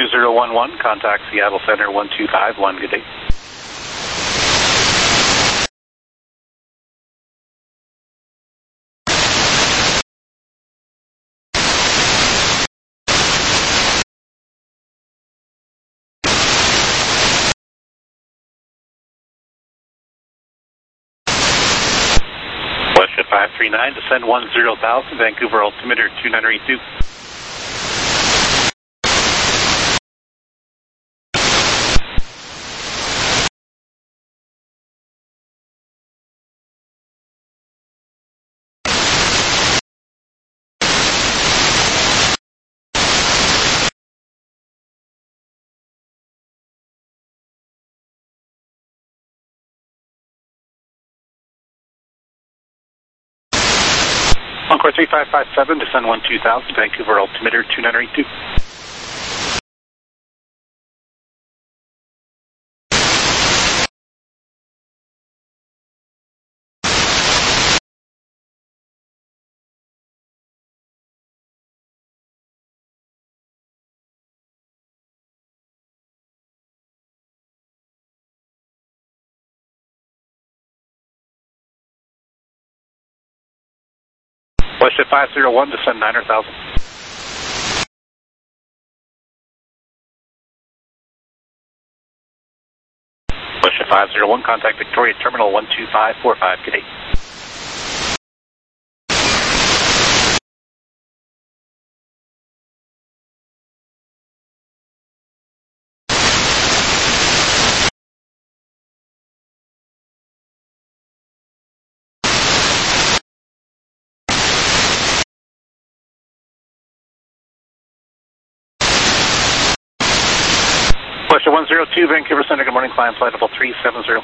2011, contact Seattle Center 1251, good day. WestJet 539, descend 10,000, Vancouver altimeter 2982. Encore 3557, descend 12,000, Vancouver altimeter 2982. WestJet 501, descend 900,000. WestJet 501, contact Victoria Terminal 12545, good day. WestJet 102, Vancouver Center, good morning, climb flight level 370.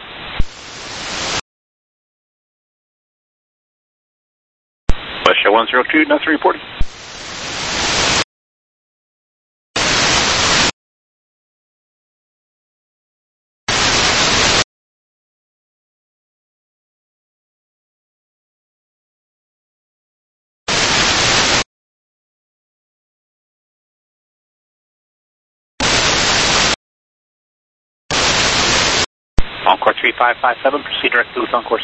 WestJet 102, nothing reported. Encore 3557, proceed directly with on course.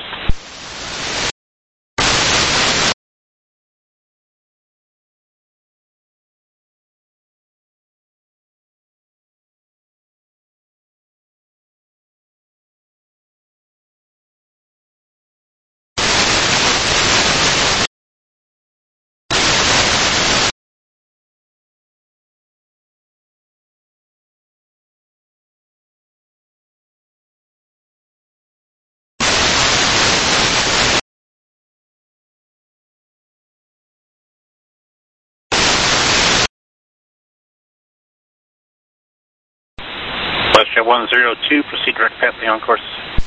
WestJet 102, proceed direct pathway on course.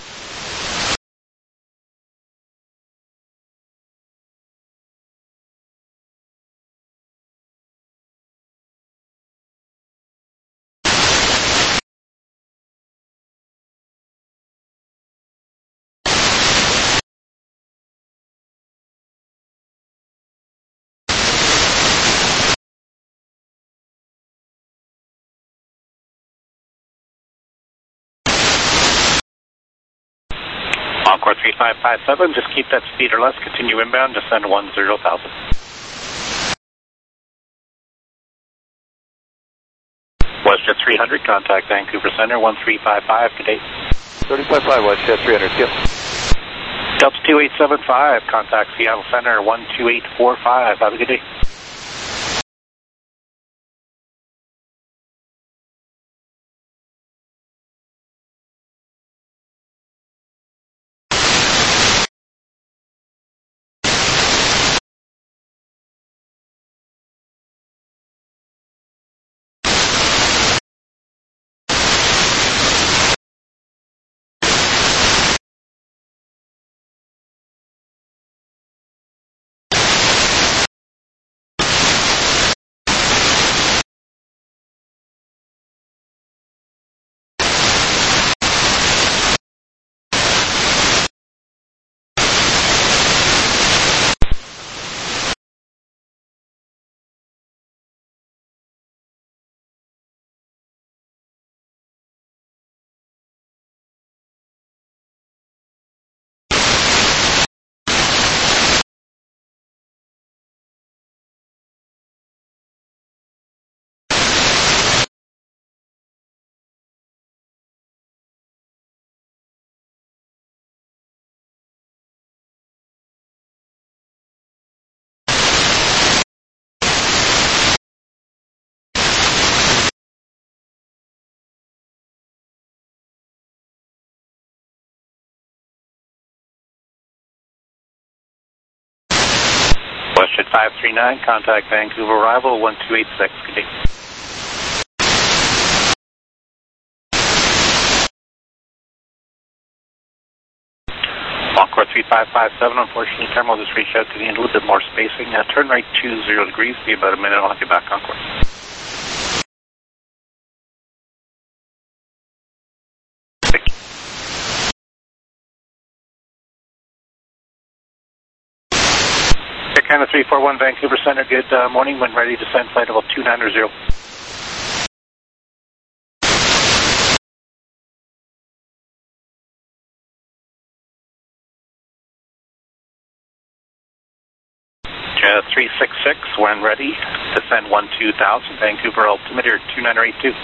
Encore 3557, just keep that speed or less, continue inbound, descend 10,000. WestJet 300, contact Vancouver Center 1355, good day. 30.5, WestJet 300, yep. Delta 2875, contact Seattle Center 12845, have a good day. 539, contact Vancouver arrival 1286. Good day. Encore 3557, unfortunately, terminal just reached out to me in a little bit more spacing. Turn right 20 degrees, be about a minute, I'll have you back, Encore. Thank you. Air Canada 341, Vancouver Center, good morning. When ready, descend flight level 290. Jet 366, when ready, descend 12000, Vancouver altimeter 2982.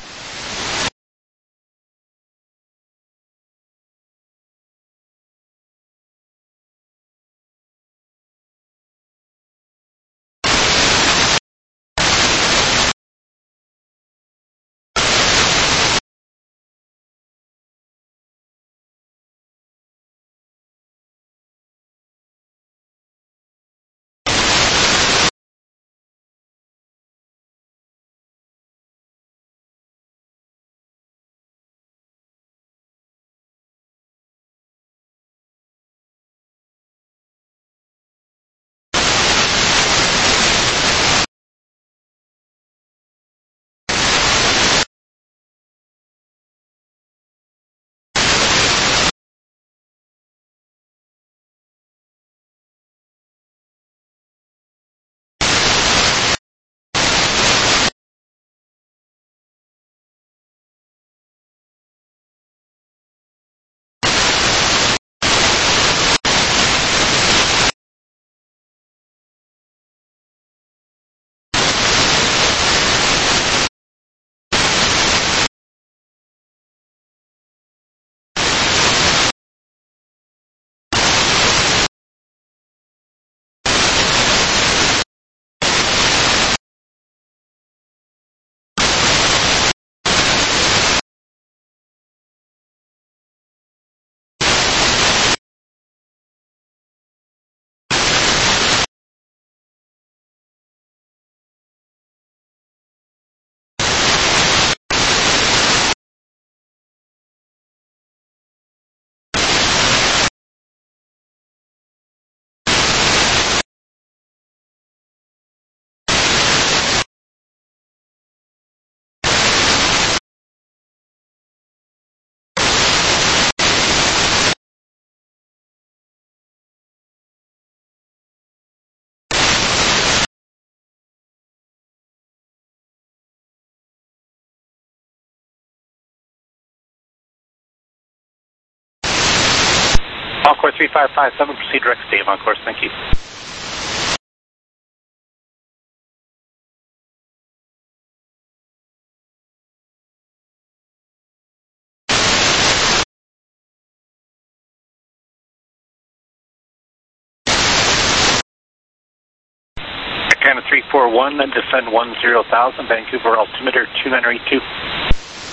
Encore 3557, proceed direct stay on course, thank you. Air Canada 341, then descend 10,000, Vancouver altimeter 2982.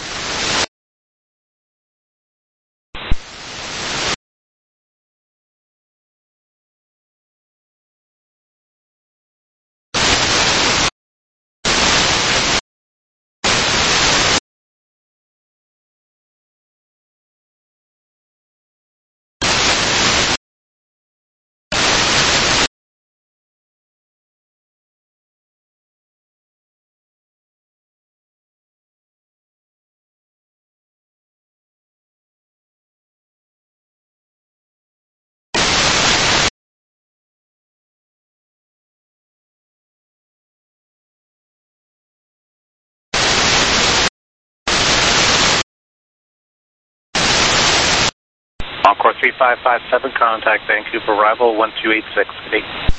Encore 3557, contact Vancouver arrival 1286. Good day.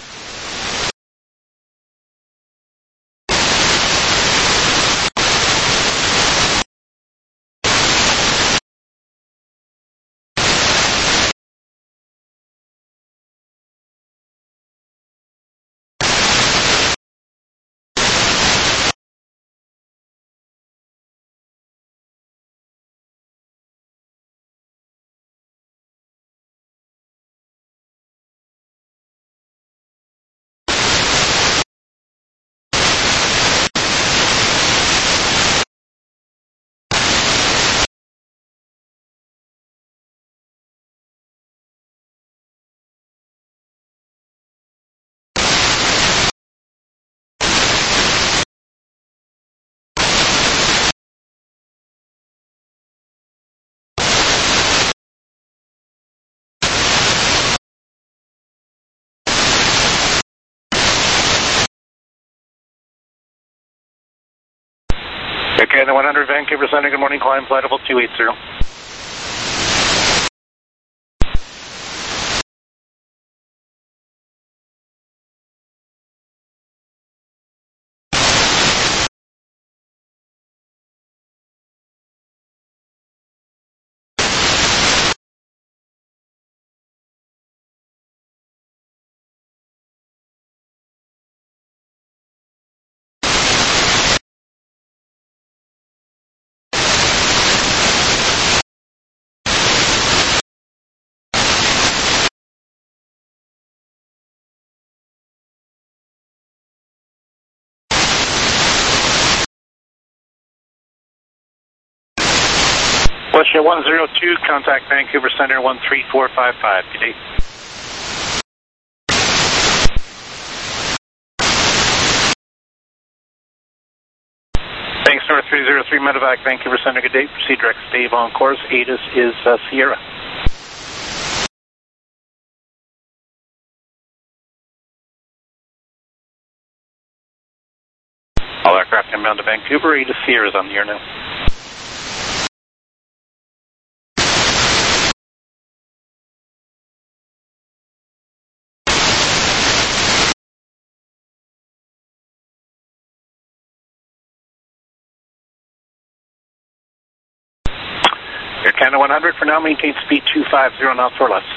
Canada 100, Vancouver Center, good morning, climb flight level 280. Westjet 102, contact Vancouver Center 13455. Good day. Thanks, North 303, Medevac, Vancouver Center, good day. Proceed direct, stave on course. ATIS is Sierra. All aircraft inbound to Vancouver, ATIS Sierra is on the air now. Air Canada 100 for now, maintain speed 250 knots or less.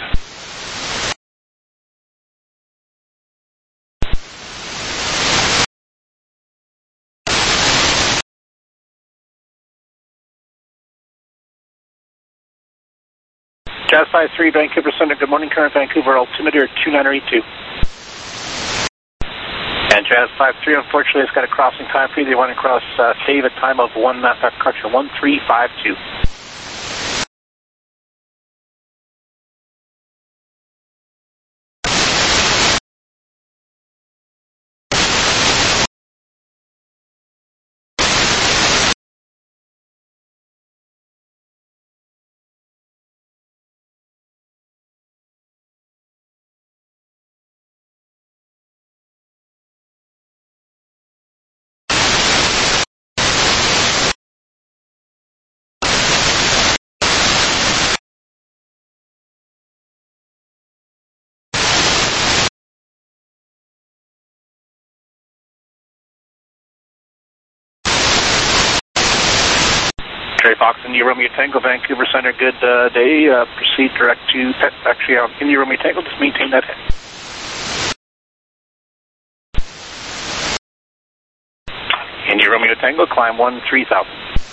Jazz 53, Vancouver Center, good morning, current Vancouver altimeter 2982. And Jazz 53, unfortunately, it's got a crossing time for you. They want to cross save a time of 1352. Trey Fox, India Romeo Tango, Vancouver Center, good day. Proceed direct to, actually, India Romeo Tango, just maintain that head. India Romeo Tango, climb 3000.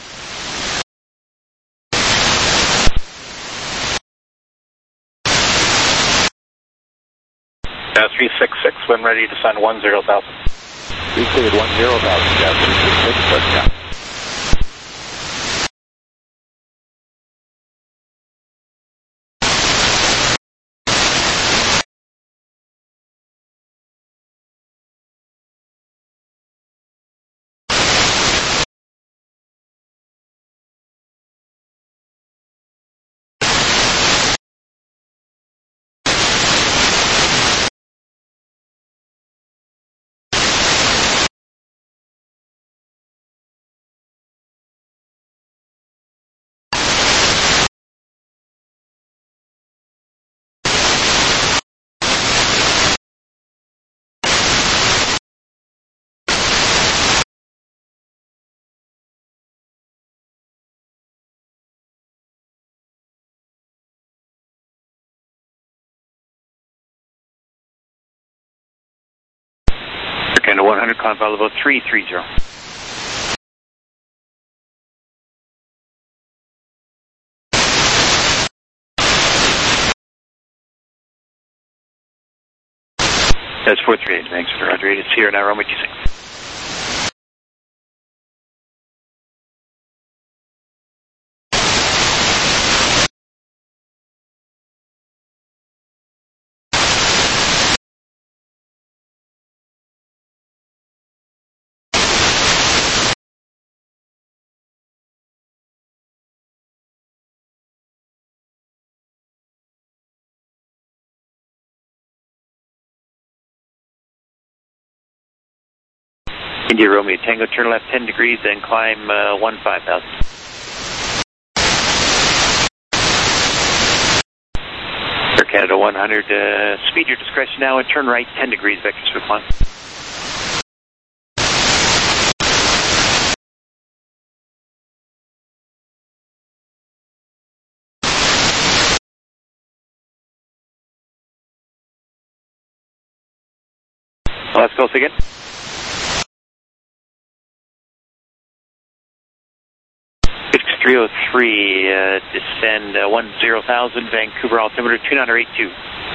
Jazz 366, when ready to send 10,000. We cleared 10,000, Jazz 366, touchdown. Canada 100, climb flight level 330. That's 438, thanks for Roger. It's here now, Romeo 26. India Romeo Tango, turn left 10 degrees, then climb 15,000. Air Canada 100, speed your discretion now and turn right 10 degrees, vector swift climb. Let's go again. Fix 303, descend 10,000, Vancouver altimeter 2982.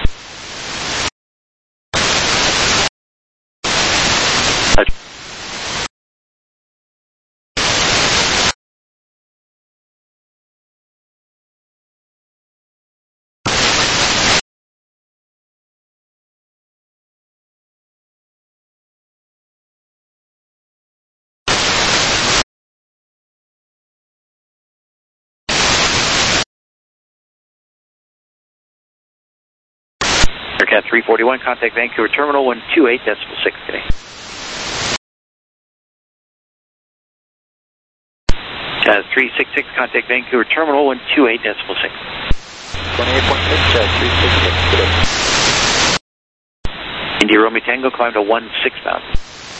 Aircat 341, contact Vancouver Terminal 128.6 today. Jazz 366, contact Vancouver Terminal 128.6. 28.6, 366 today. India Romeo Tango, climb to 16,000.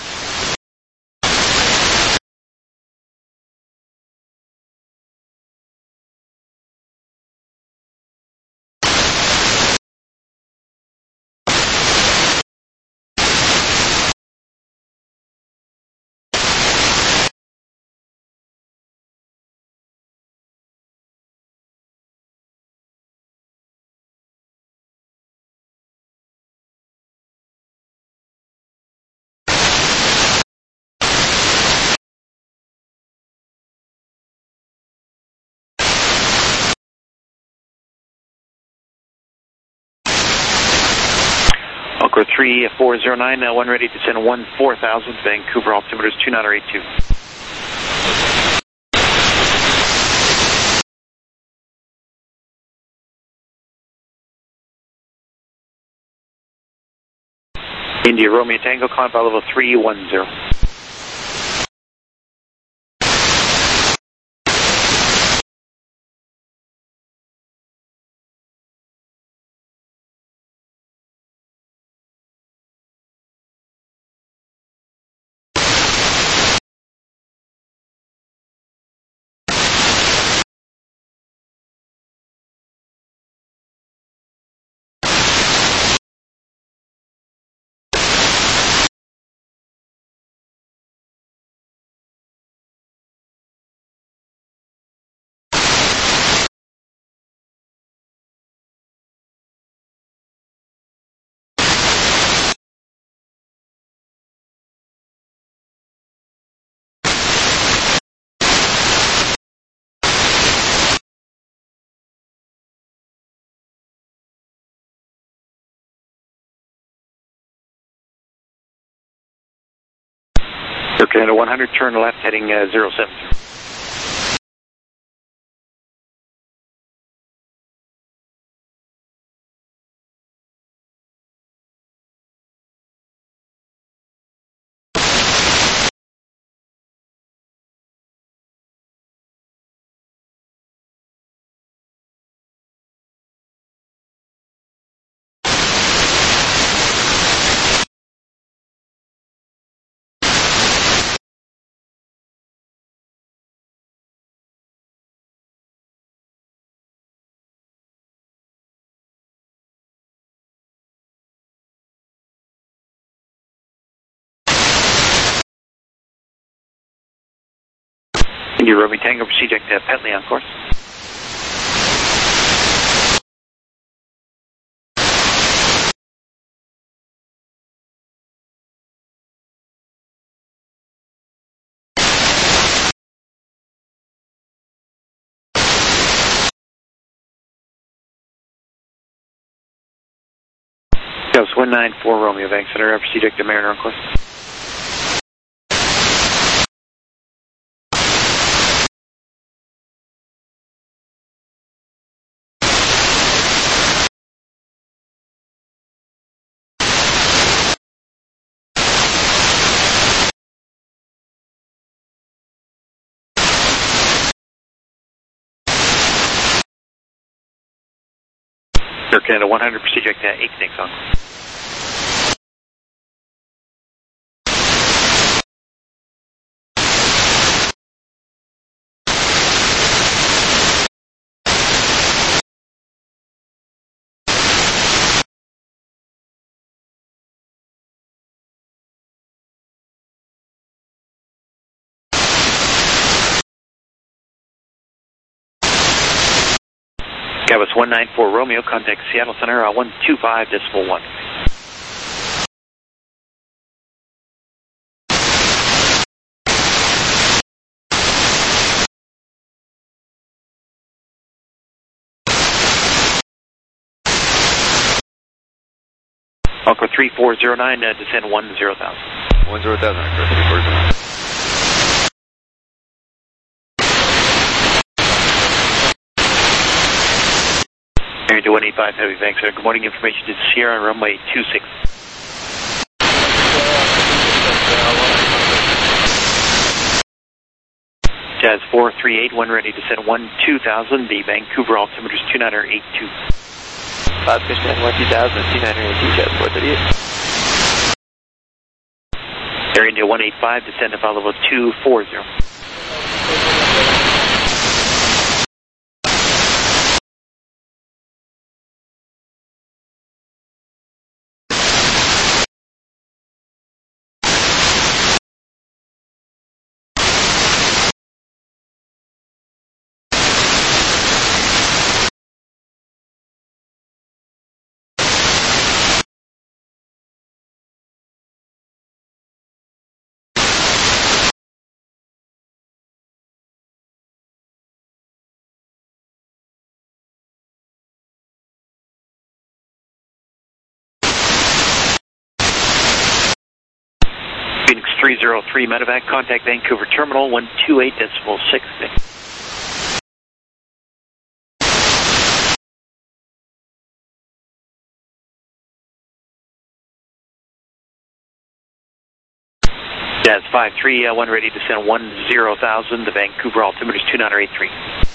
Anchor 3409, one ready to descend 14,000, Vancouver altimeter is 2982. India Romeo Tango, climb by level 310. Air Canada 100, turn left heading 07. India Romeo Tango, proceed to Petley on course. Ghost 194 Romeo, Bank Center, proceed to Mariner on course. Air Canada 100, proceed direct 8 connects on. Cabus 194 Romeo, contact Seattle Center 125.1. Encore 3409, descend 10,000. 10,000, 3409. Area to 185, heavy thanks, sir. Good morning, information to Sierra runway 26. Jazz 438, one ready to send 12,000. The Vancouver altimeter is 2982. 5 fish 10, 12,000, 2982, Jazz 438. Air India 185, descend to follow level 240. Phoenix 303, medevac, contact Vancouver Terminal 128.6. Jazz 53, one ready to send 10,000. The Vancouver altimeter is 2983.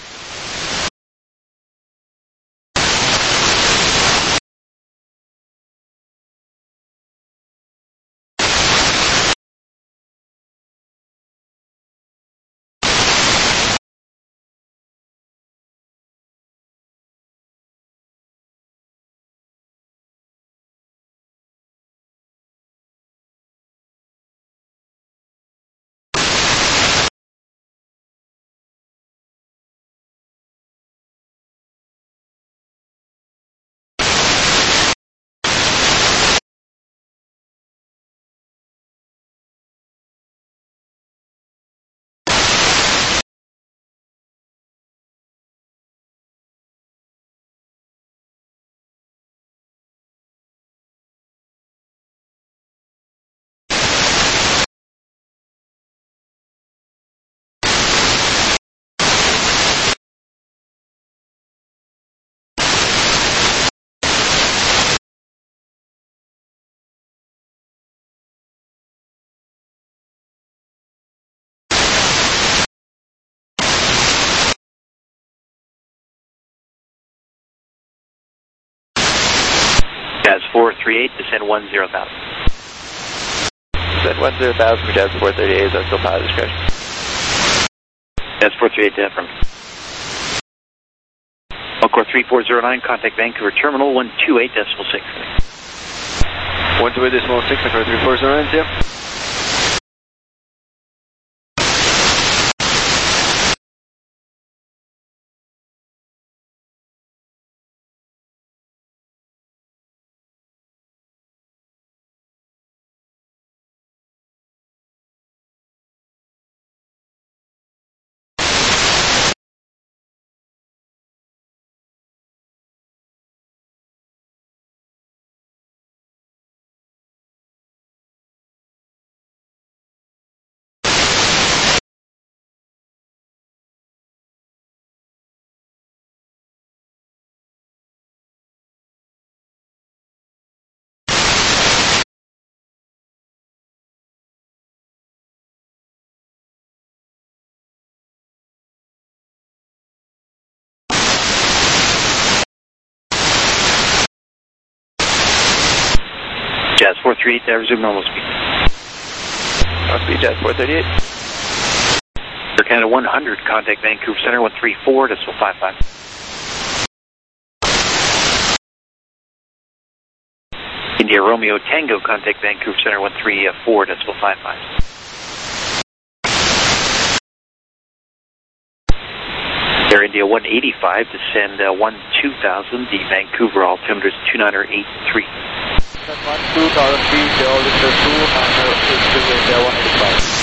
Jazz 438, descend 10,000. Descend 10,000 for Jazz 438, is that still pilot discretion? Jazz 438, from Encore 3409, contact Vancouver Terminal 128.6. 128.6, Encore 3409, yeah. Jazz 438, resume normal speed. Speed Jazz 438. Air Canada 100, contact Vancouver Center 134.55. India Romeo Tango, contact Vancouver Center 134.55. Air India 185, descend 12,000, the Vancouver altimeter is 298.3. 12,000 feet, the altimeter 298.3, India 185.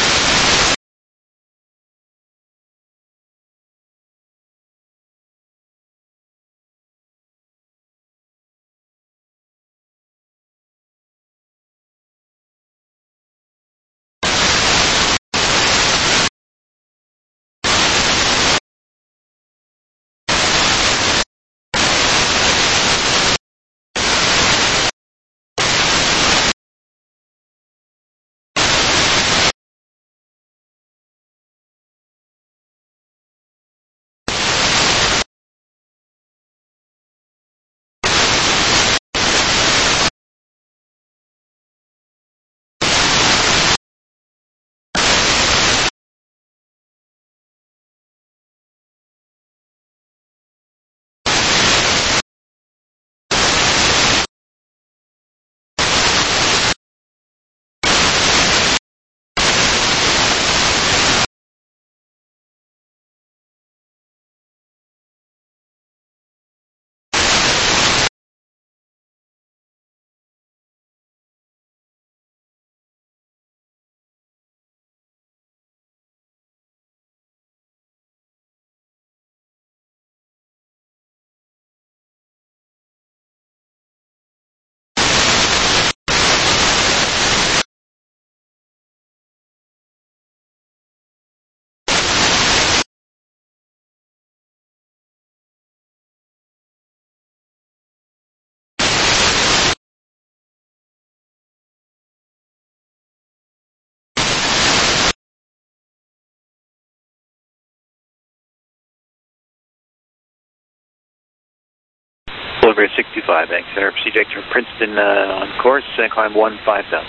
Boulevard 65, X Center, CJ from Princeton on course, climb 15,000.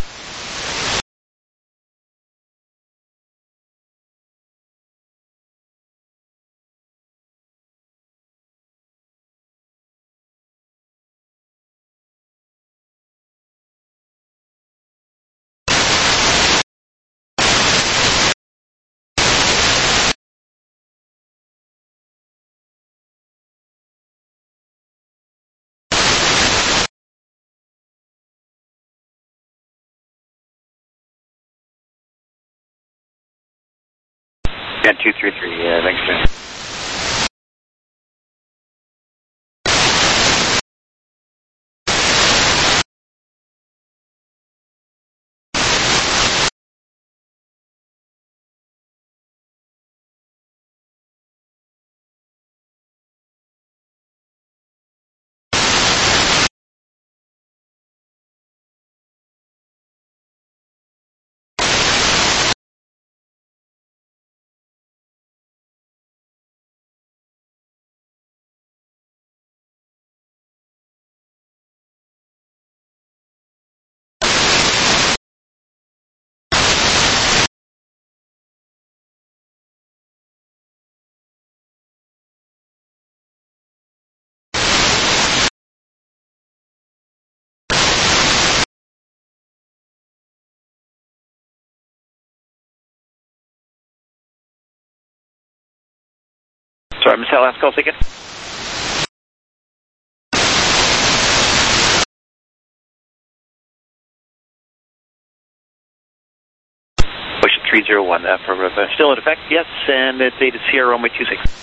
Yeah, 233, yeah, thanks, Jim. Sorry, Michelle, last call ticket. Ocean 301, affirmative. Still in effect, yes, and it's data Sierra Romeo 26.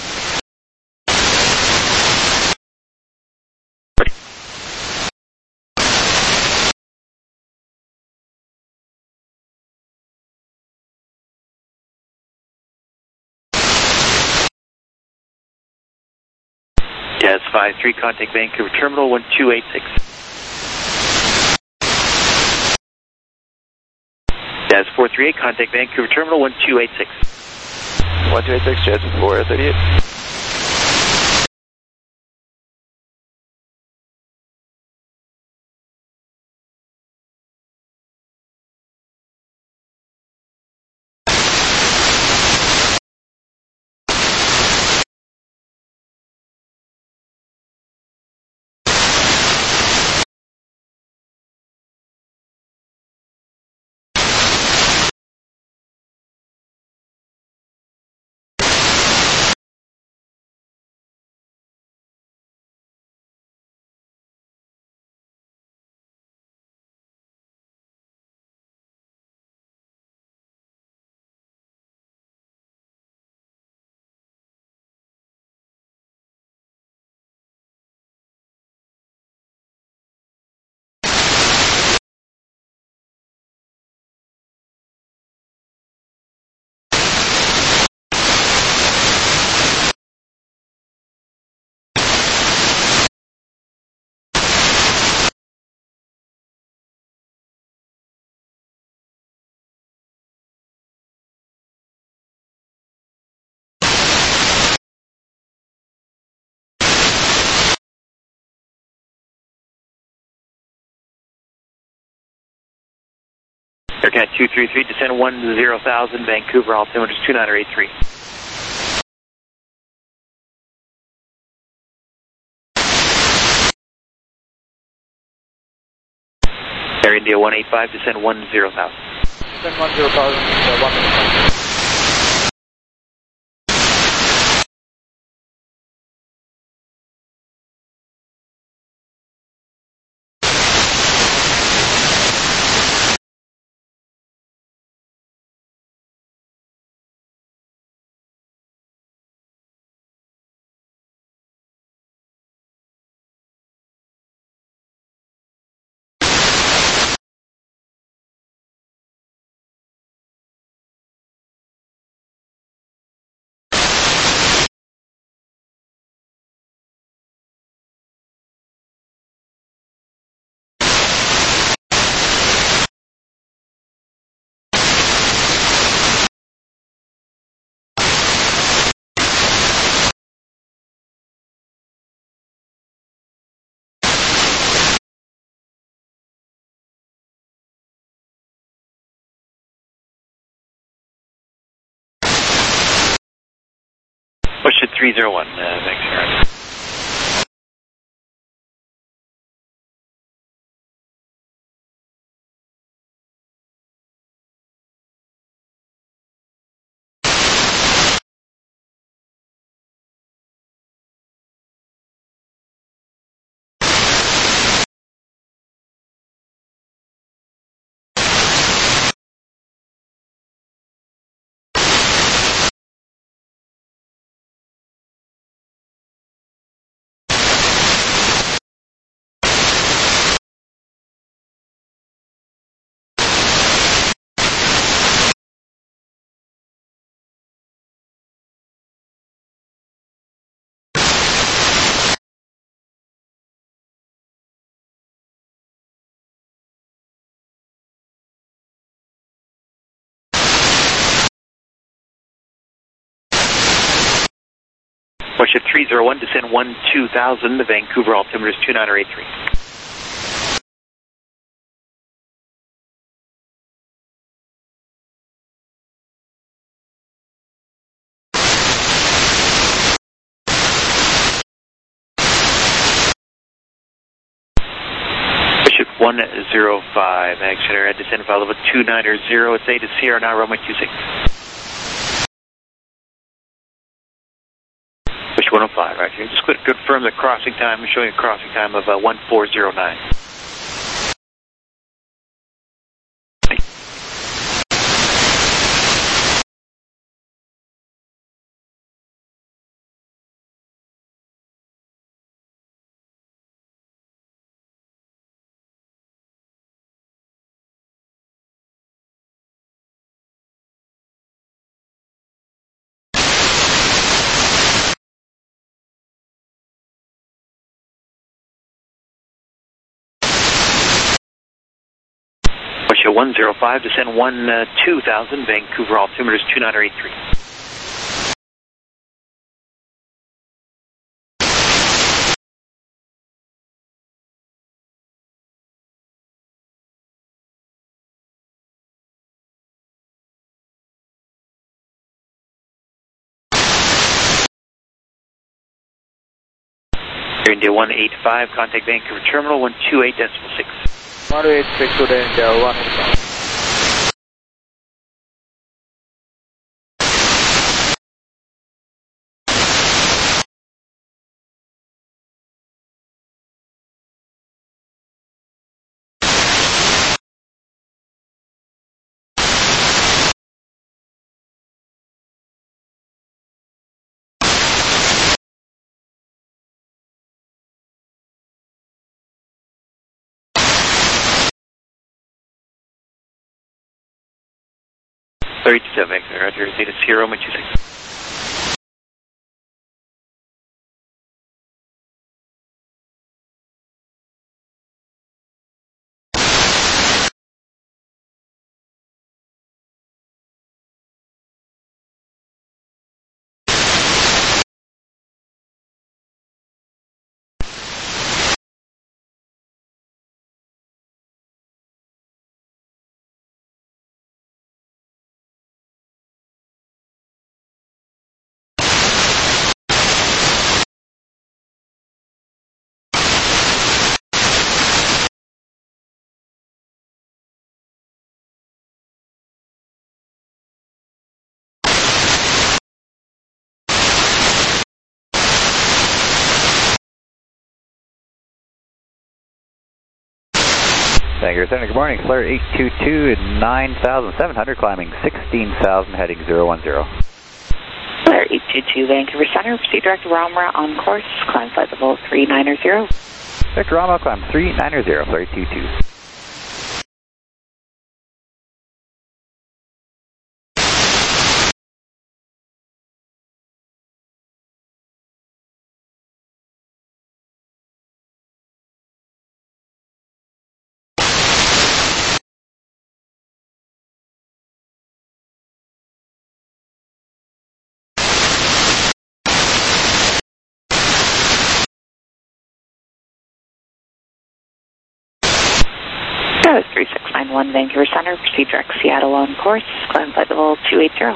Jazz 53, contact Vancouver Terminal 1286. Jazz 438, contact Vancouver Terminal 1286. 1286, Jazz 438. Aircat 233, descend 10,000, Vancouver, altimeter is 2983. Air India 185, descend 10,000. Descend 10,000, 1 minute. Push it 301, thanks, Aaron. Push it 301, descend 12,000, the Vancouver, altimeter is 2983. Push it 105, Exeter, at descend file level 290, it's A to Sierra, now runway 26. Push 105, right here. Just confirm the crossing time. I'm showing a crossing time of 1409. Push it 105, descend 12,000, Vancouver, altimeter is 2983. Air India 185, contact Vancouver Terminal 128.6. 186 to the India 185. Roger, Zeta Sierra, 26. Thank you, Senator. Good morning. Flare 822 at 9,700, climbing 16,000, heading 010. Flare 822, Vancouver Center, proceed direct to Ramra on course, climb flight level 3900. Direct to Ramra, climb 3900, Flare 822. That was 3691 Vancouver Center, proceed direct Seattle on course, climb flight level 280.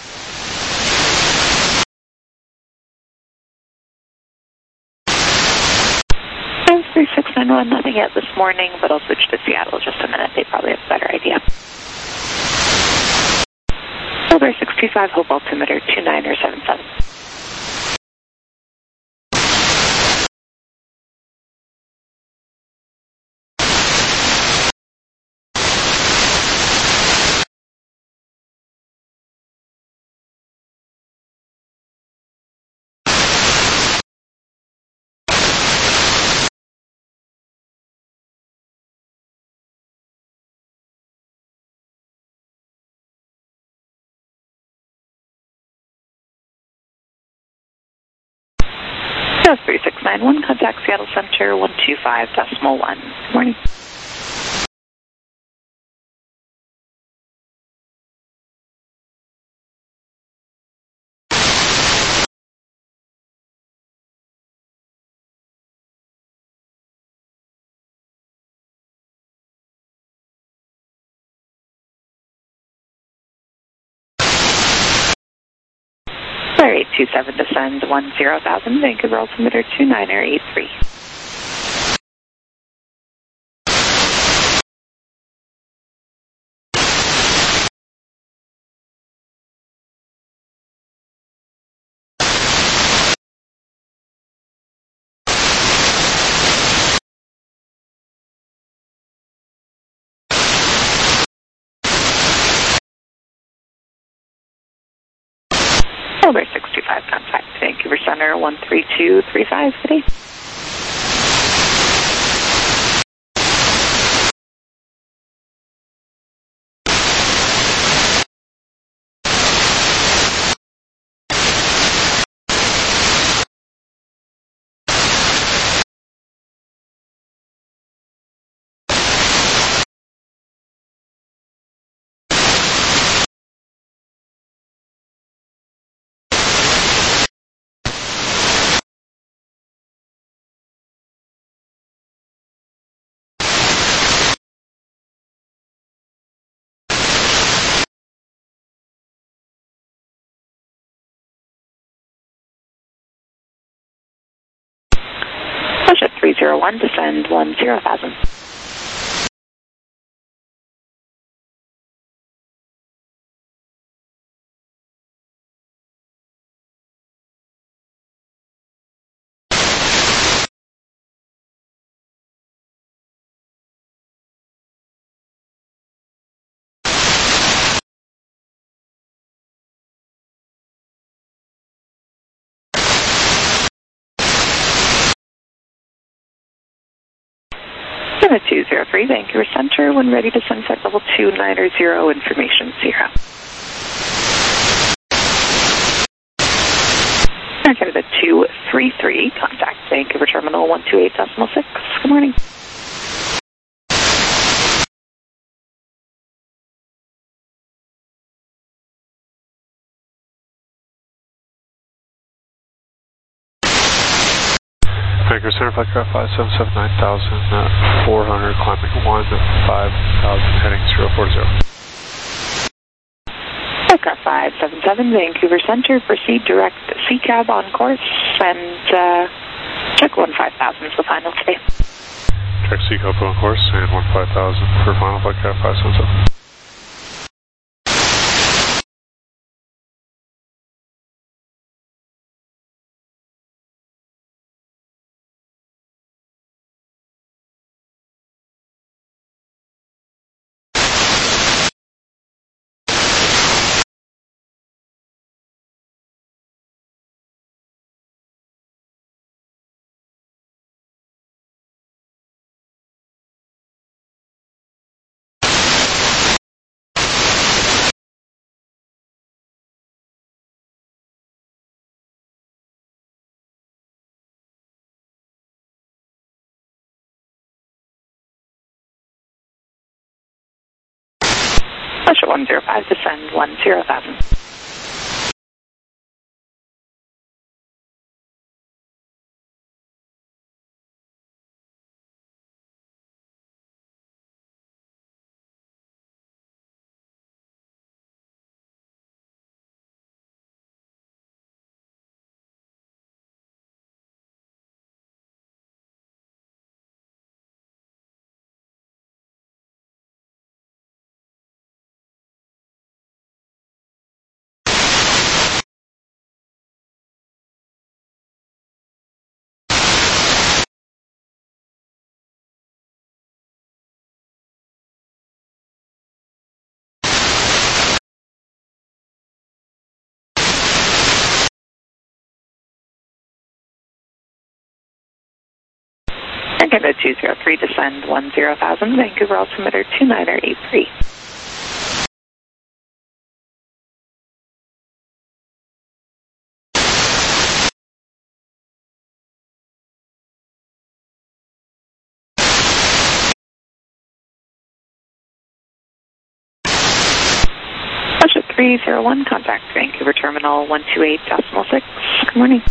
That was 3691, nothing yet this morning, but I'll switch to Seattle just a minute. They probably have a better idea. Silver 625, Hope altimeter 2977. That was 3691, contact Seattle Center 125.1. Good morning. Flare 827, descend 10,000, Vancouver altimeter 2983. Silver 625, contact Vancouver Center 13235 today. Push at 301, descend 10,000. At 203, Vancouver Center, when ready to send flight level 290, information 0. Canada 233, contact Vancouver Terminal 128.6. Good morning. Vancouver Center, flight craft 577, 9,400, climbing 15,000, heading 040. Aircraft 577, Vancouver Center, proceed direct CCAB on course, and check 15,000 is the final today. Check CCAB on course, and 15,000 for final flight craft 577. approach at 105, descend 10,000. Canada 203, descend 10,000, Vancouver altimeter 2983. Approach at 301, contact Vancouver terminal 128.6. Good morning.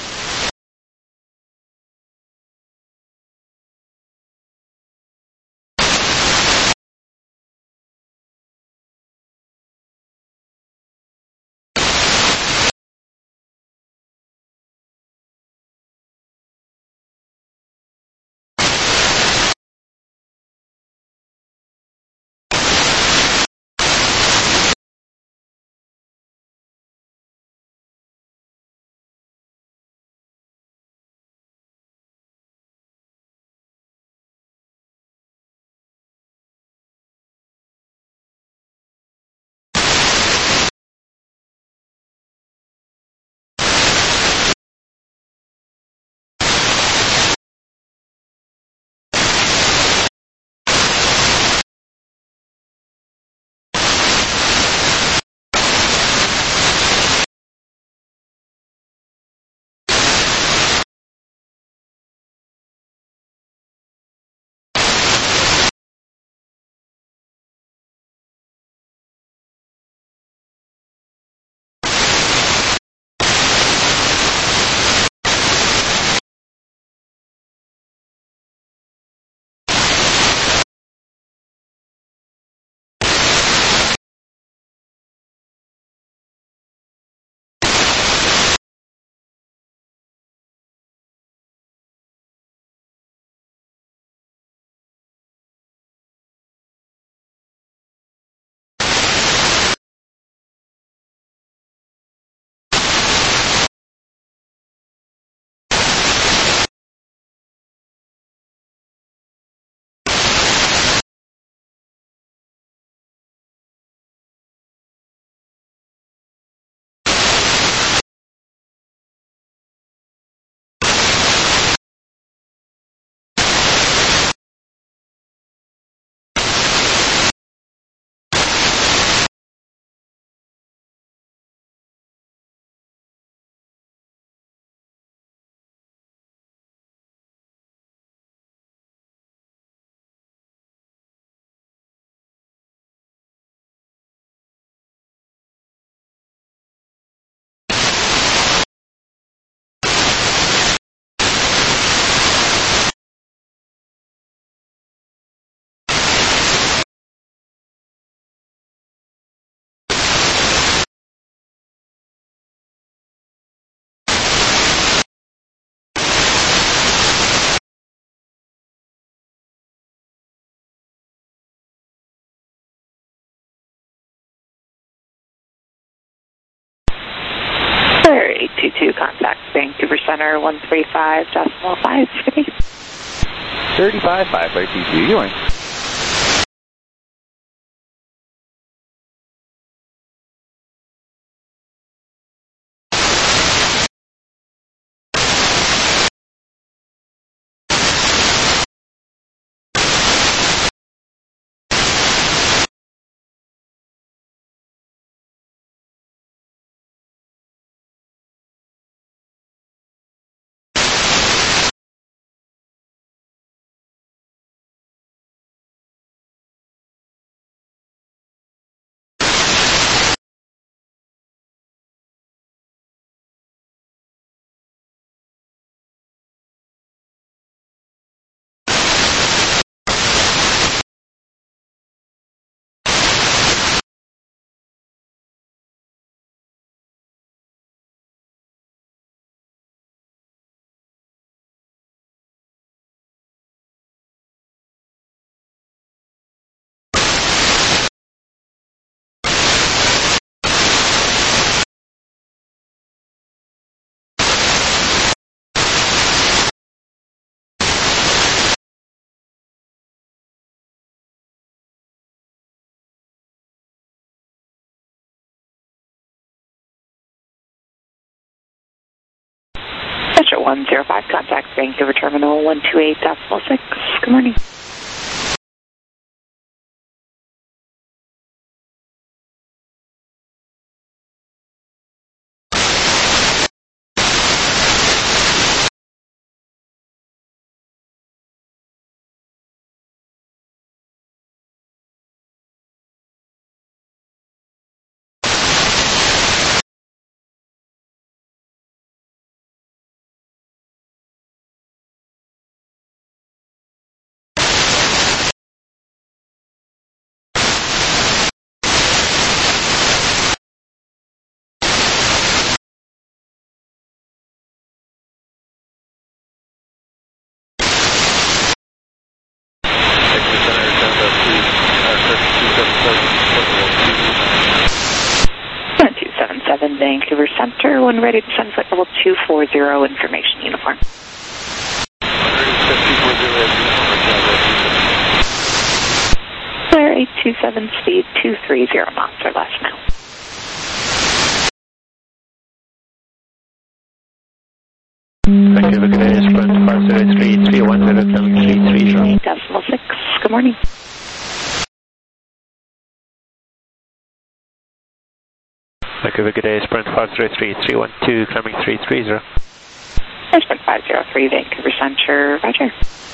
Clear 822, contact Vancouver Center 135.5. 35.5, 822, going. Metro 105, contact Vancouver Terminal 128.6. Good morning. Vancouver Center, when ready to send flight level 240, information uniform. Clear 827, speed 230 knots or less now. Vancouver, good day, Sprint 503, 310, 8.6, good morning. Vancouver, good day, Sprint 503, 312, climbing 330. Sprint 503, Vancouver Center, roger.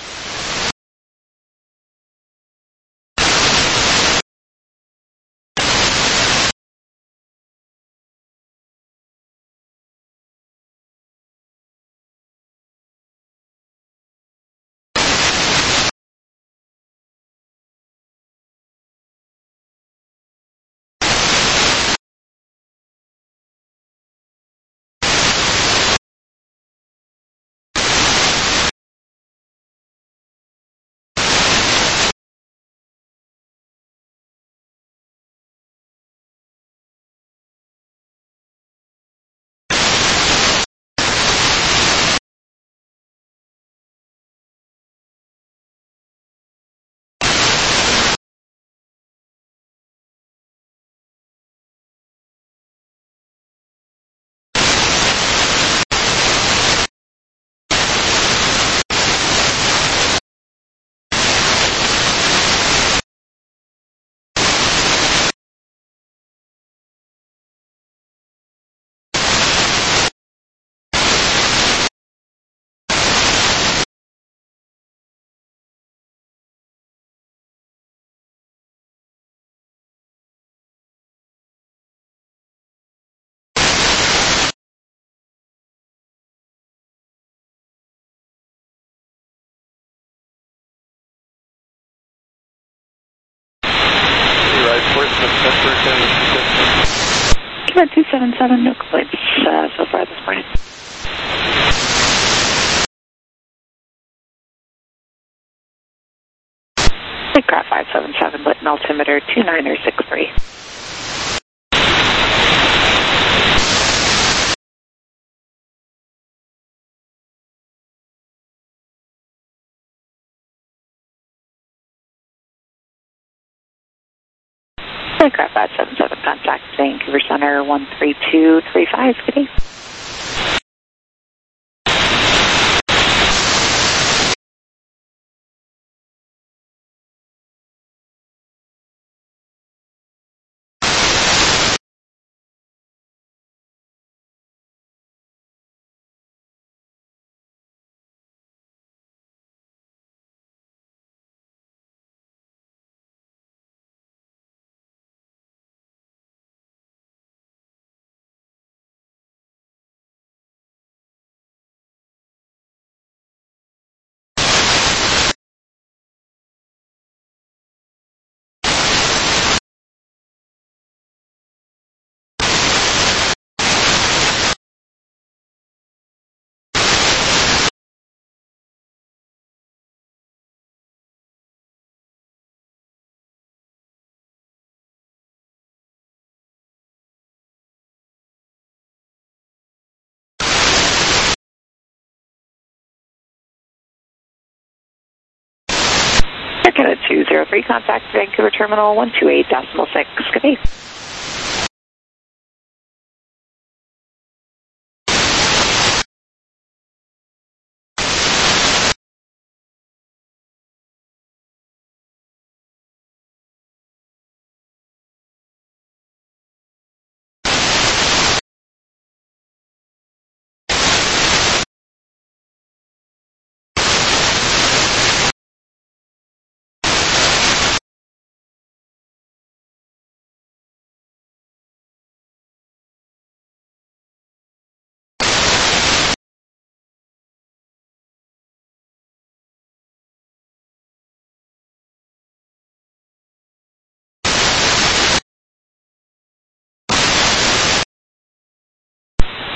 About 277, no complaints so far this morning. Aircraft 577, lit altimeter 2963. Aircraft 577, contact Vancouver Center 13235, good day. Canada 203, contact Vancouver Terminal 128.6, good day.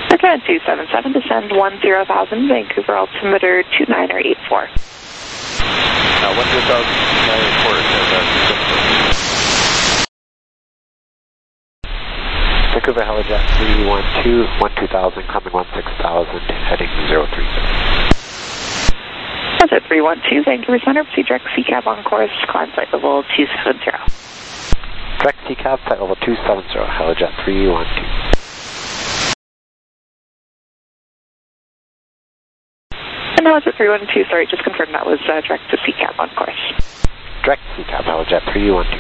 Again, 277, descend 10,000, Vancouver altimeter 2984. 10,000, 2984. Vancouver Helijet 312, 12,000, climbing 16,000, heading 030. That's at 312, Vancouver Center, proceed direct CCAB on course, climb flight level 270. Direct CCAB, flight level 270, Helijet 312. And now it's at 312, sorry, just confirm that was direct to CCAB on course. Direct CCAB, Helijet 312.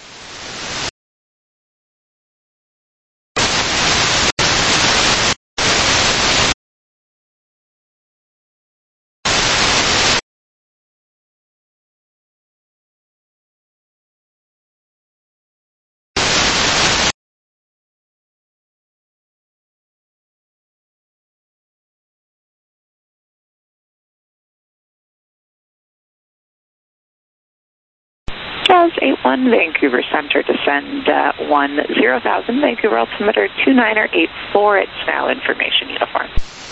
Jazz 81, Vancouver Center, descend 10,000, Vancouver altimeter 2984, it's now information uniform.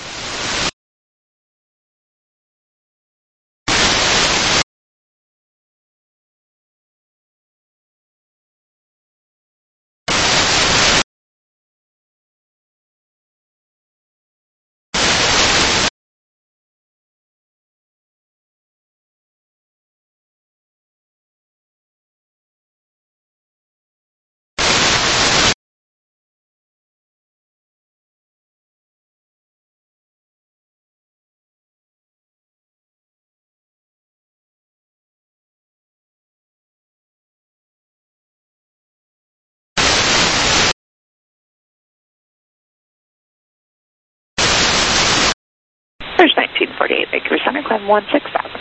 There's 1948, Vancouver Center, climb 16,000.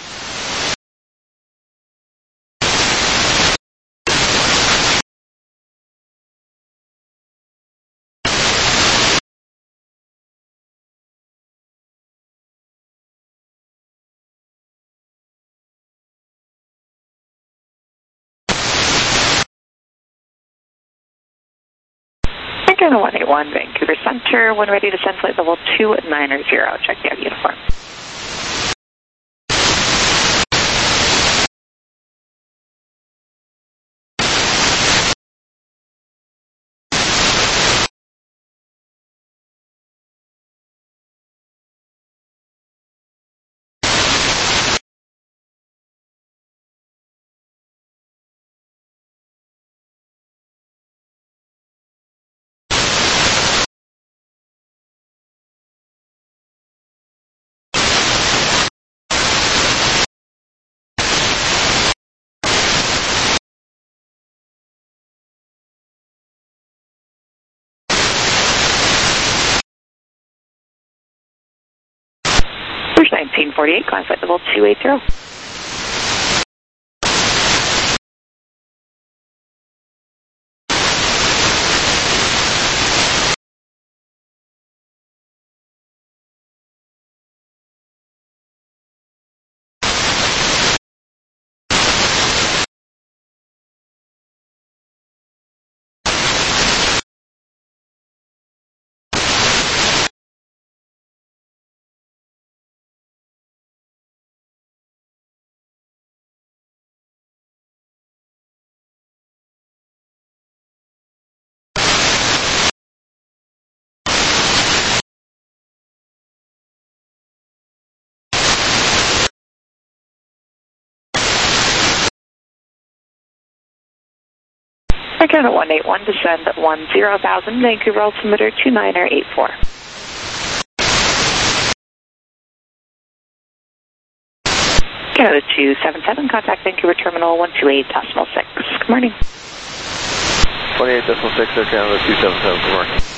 Again, 181, Vancouver Center, when ready to send flight level 290, check the out uniform. There's 1948, climb flight level 280. Again, at 181, descend 10,000, Vancouver altimeter 2984. Canada 277, contact Vancouver Terminal 128.6. Good morning. 28.6, Canada 277, good morning.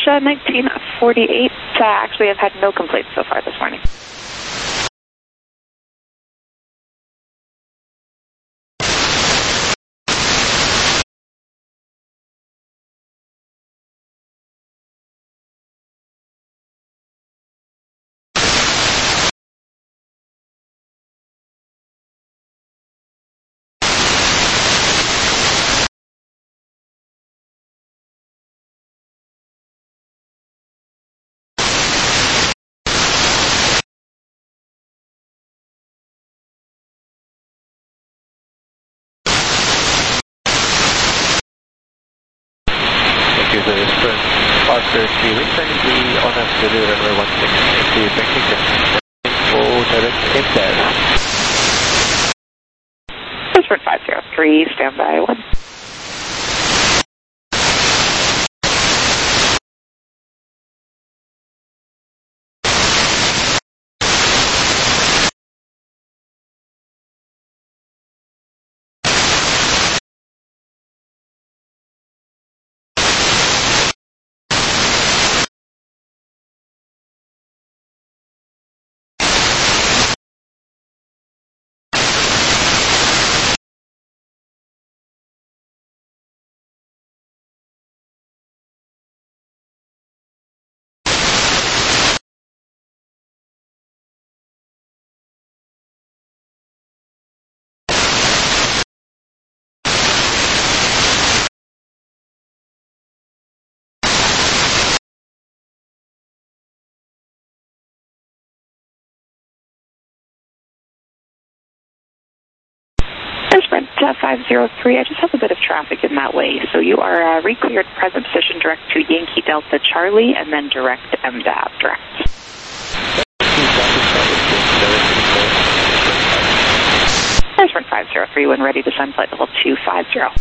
1948. Actually, I've had no complaints so far this morning. Sprint 533, returning the on absolute runway 16 to Bennington. Full direct inbound. Sprint 503, standby 1. Sprint 503, I just have a bit of traffic in that way. So you are re-cleared present position direct to Yankee Delta Charlie and then direct MDAB direct. Sprint 503 when ready to send flight level 250.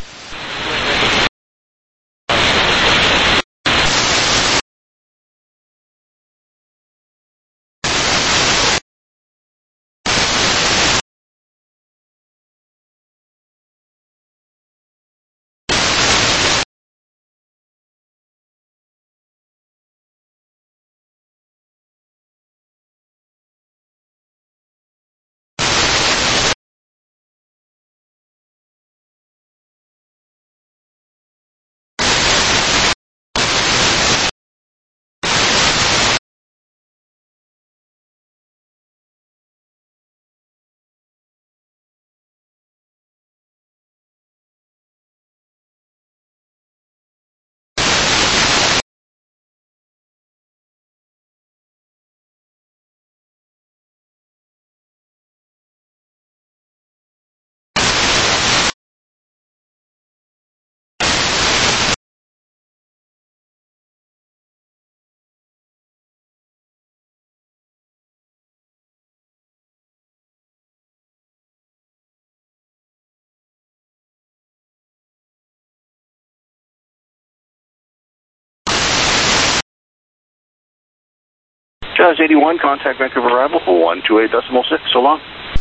Jazz 81, contact Vancouver arrival for 128.6, so long.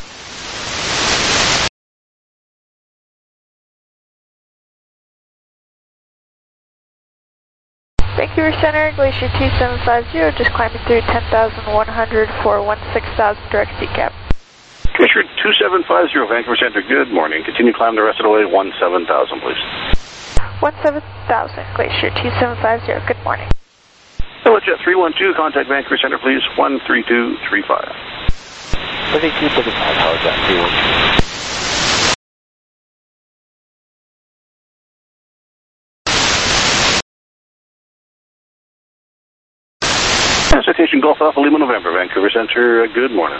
Vancouver Center, Glacier 2750, just climbing through 10,100 for 16,000 direct CCAP. Glacier 2750, Vancouver Center, good morning. Continue climb the rest of the way, 17,000, please. 17,000, Glacier 2750, good morning. Jet 312, contact Vancouver Center, please, 13235. 3235, Holojet 312. Citation Golf Alpha Lima November, Vancouver Center, good morning.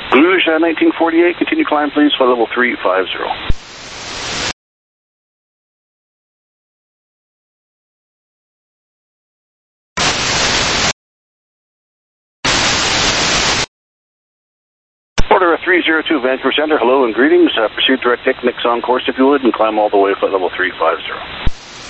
Rouge 1948, continue climb please, flight level 350. Order 302 Vancouver Center, hello and greetings. Proceed direct Technics on course if you would, and climb all the way flight level 350.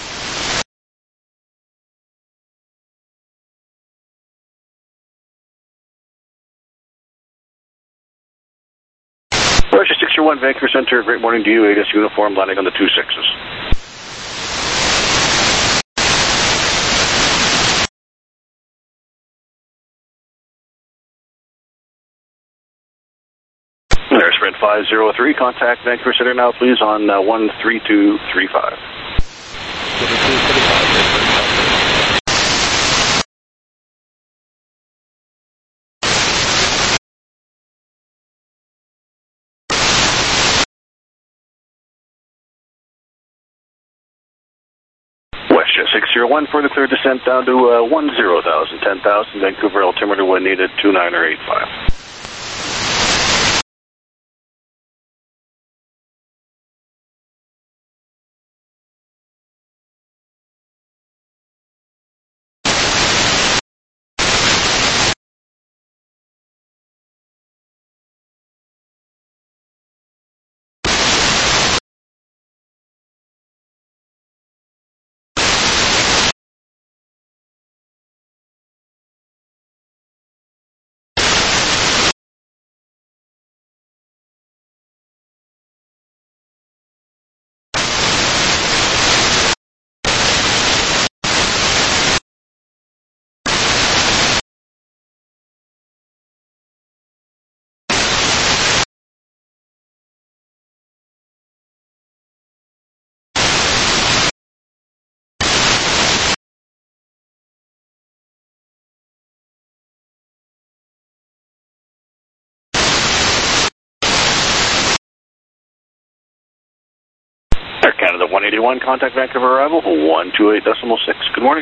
Russia 601 Vancouver Center, great morning to you, ATIS uniform, landing on the 26s. There's Sprint 503, contact Vancouver Center now please on 13235. 3235. Westjet 601, further clear descent down to 10,000, 10,000, Vancouver altimeter when needed, 2985. Air Canada 181, contact Vancouver arrival, 128.6. Good morning.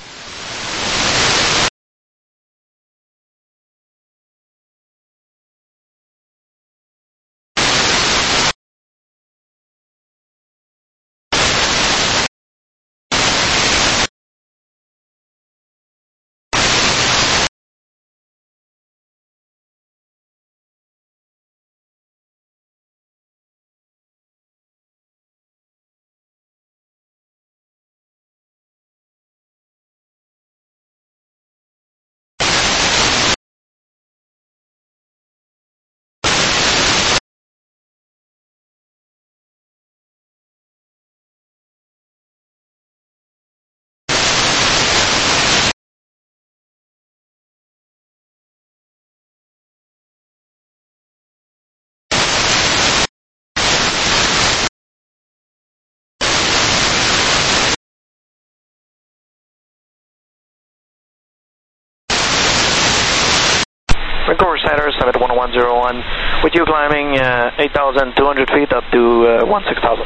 Vancouver Center, Summit 1101, with you climbing 8,200 feet up to 16,000.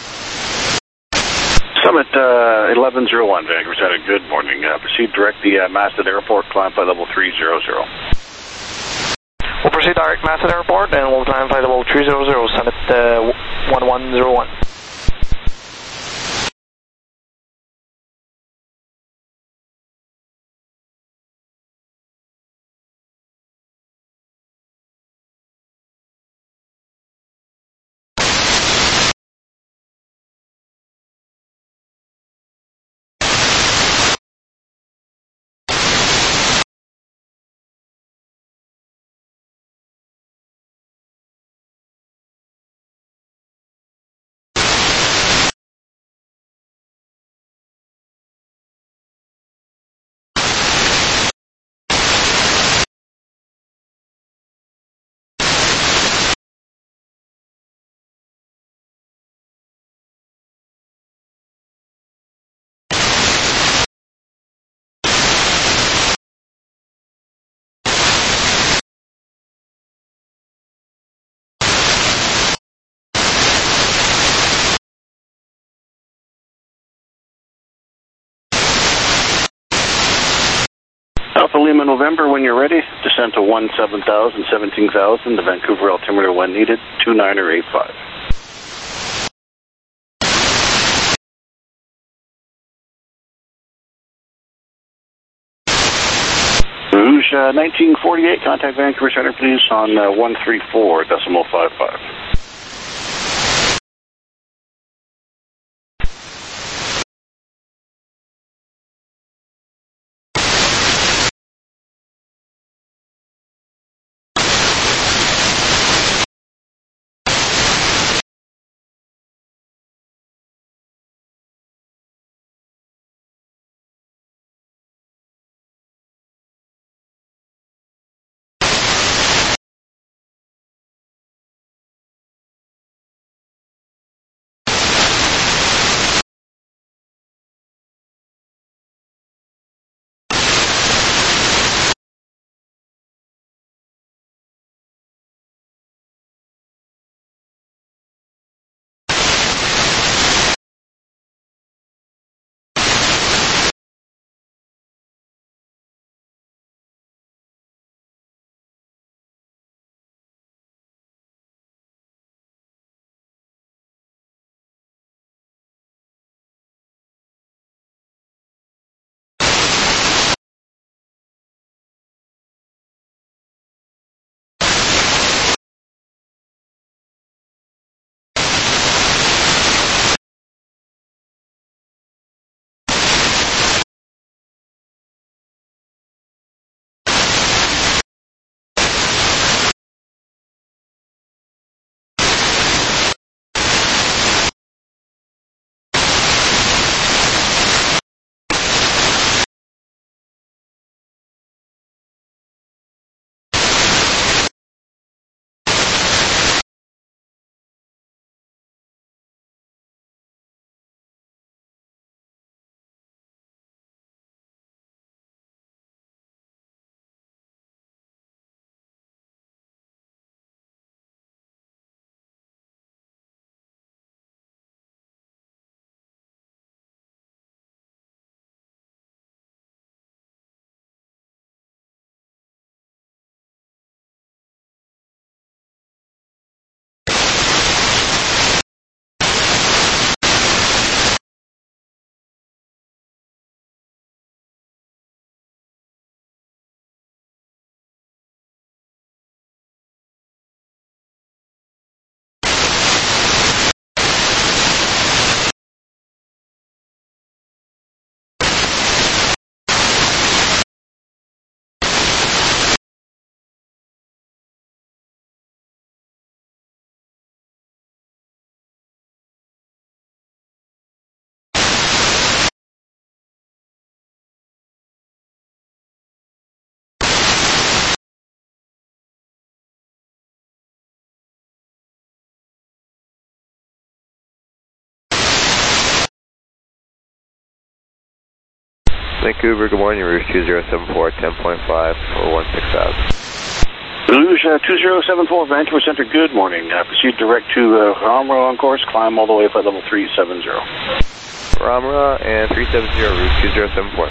Summit 1101, Vancouver Center, good morning. Proceed direct the Masted Airport, climb flight level 300. We'll proceed direct Masted Airport and we'll climb flight level 300, Summit 1101. November when you're ready. Descent to 17,000, 17,000. The Vancouver altimeter when needed, 2985. Rouge 1948, contact Vancouver Center please on 134.55. Vancouver, good morning, Rouge 2074, 10.5 for 16,000. Rouge 2074, Vancouver Center, good morning. Proceed direct to Ramra on course, climb all the way flight level 370. Ramra and 370, Rouge 2074.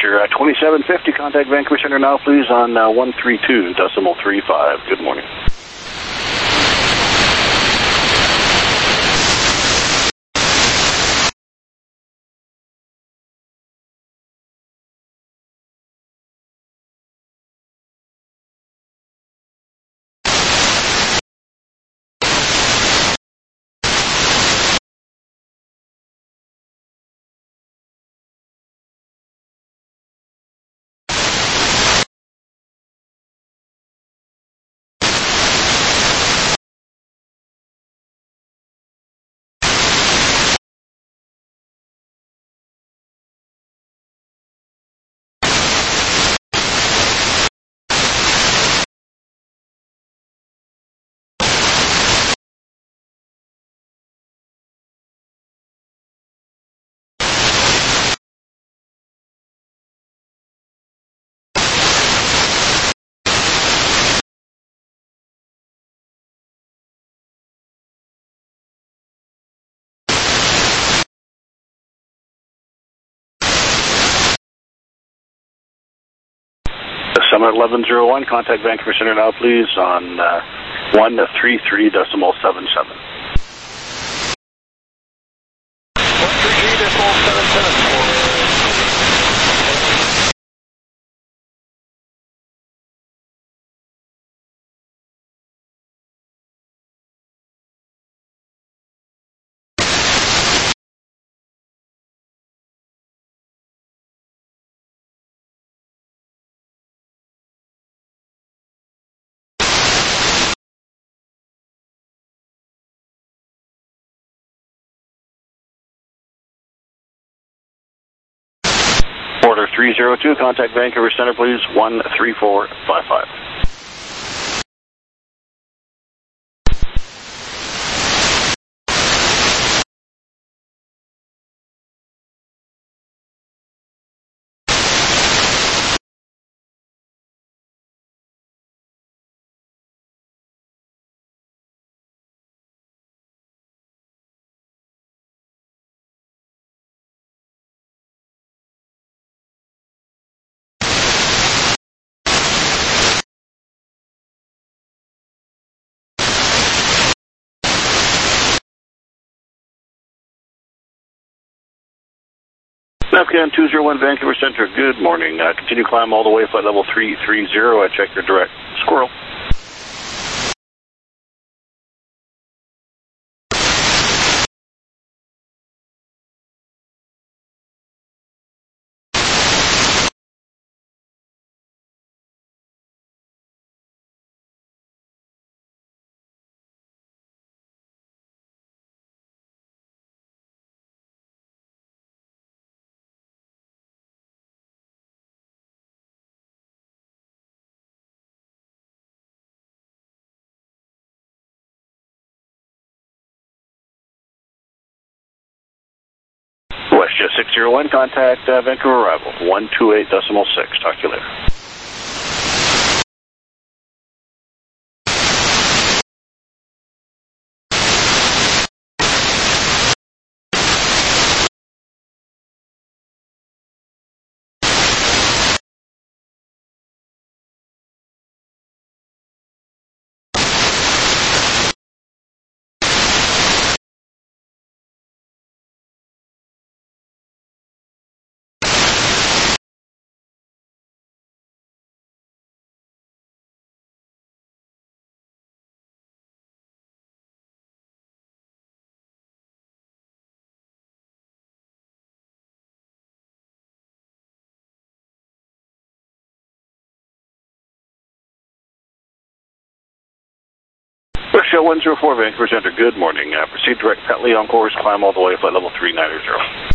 Sure, 2750, contact Vancouver Center now, please, on 132.35. Good morning. Summit 1101, contact Vancouver Center now, please, on 133.77. 133.77. Order 302, contact Vancouver Center, please, 13455. Afghan 201 Vancouver Center, good morning. Continue climb all the way, flight level 330. I check your direct. Squirrel. WestJet 601, contact Vancouver arrival, 128.6. Talk to you later. WestJet 104 Vancouver Center, good morning. Proceed direct Petley on course, climb all the way, flight level 390.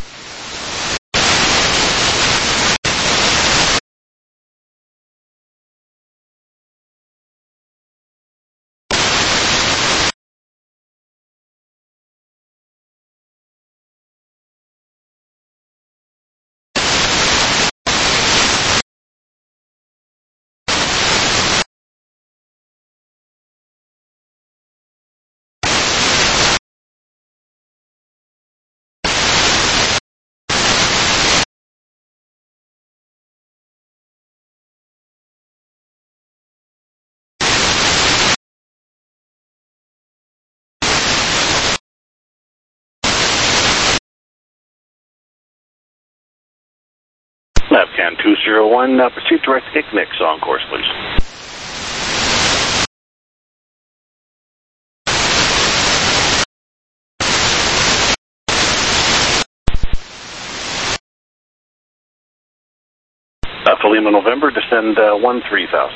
Navcan 201, proceed direct ICNIX on course, please. For Lima November, descend 13,000.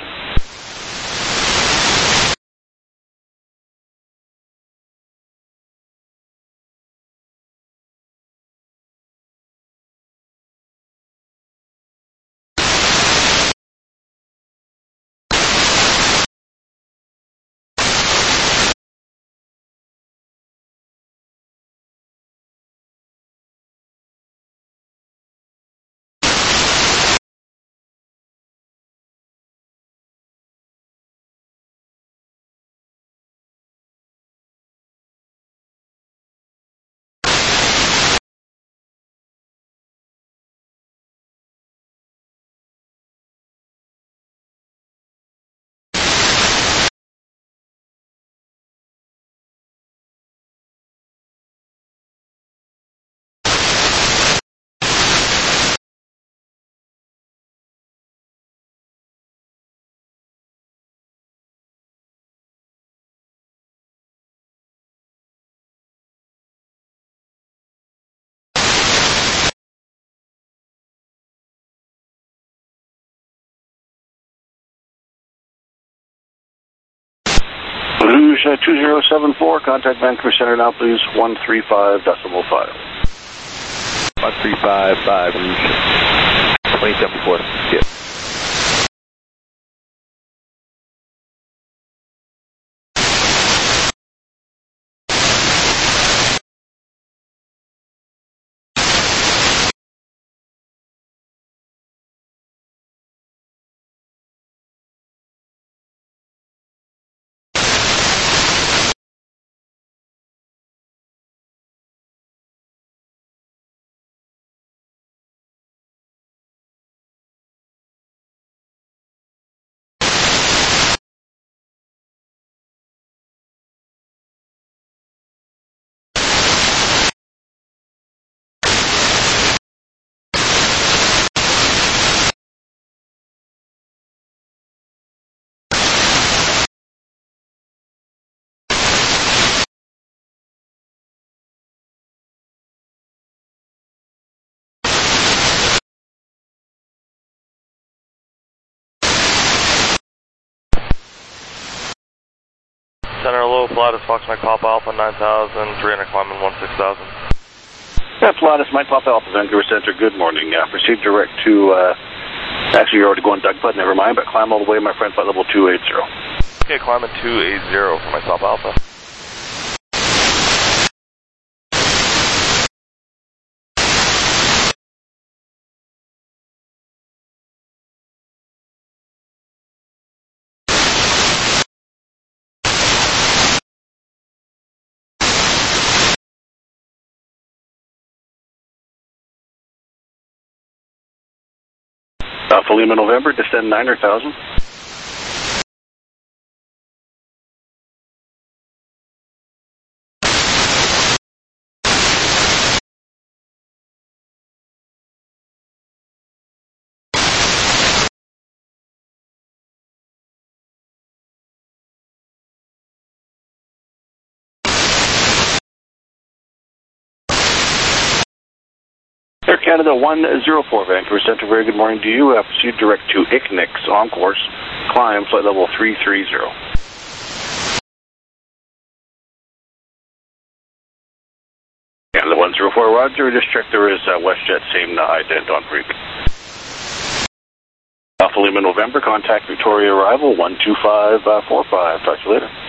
Rouge 2074, contact Vancouver Center now, please, 135.5. 1355, Rouge. 2074, yeah. Center low, Pilatus, Fox Mike Papa Alpha 9,000, 300 climbing 16,000. Pilatus, Mike Papa Alpha, Vancouver Center, good morning. Proceed direct to, actually you're already going Doug Bud, never mind, but climb all the way, my friend, flight level 280. Okay, climbing 280 for my Papa Alpha. For Lima November, descend 9,000. Air Canada 104, Vancouver Center, very good morning to you. Proceed direct to ICNIX on course, climb flight level 330. Canada 104, roger, just check there is WestJet, same high dent on Freak. Alpha Lima November, contact Victoria arrival 12545, talk to you later.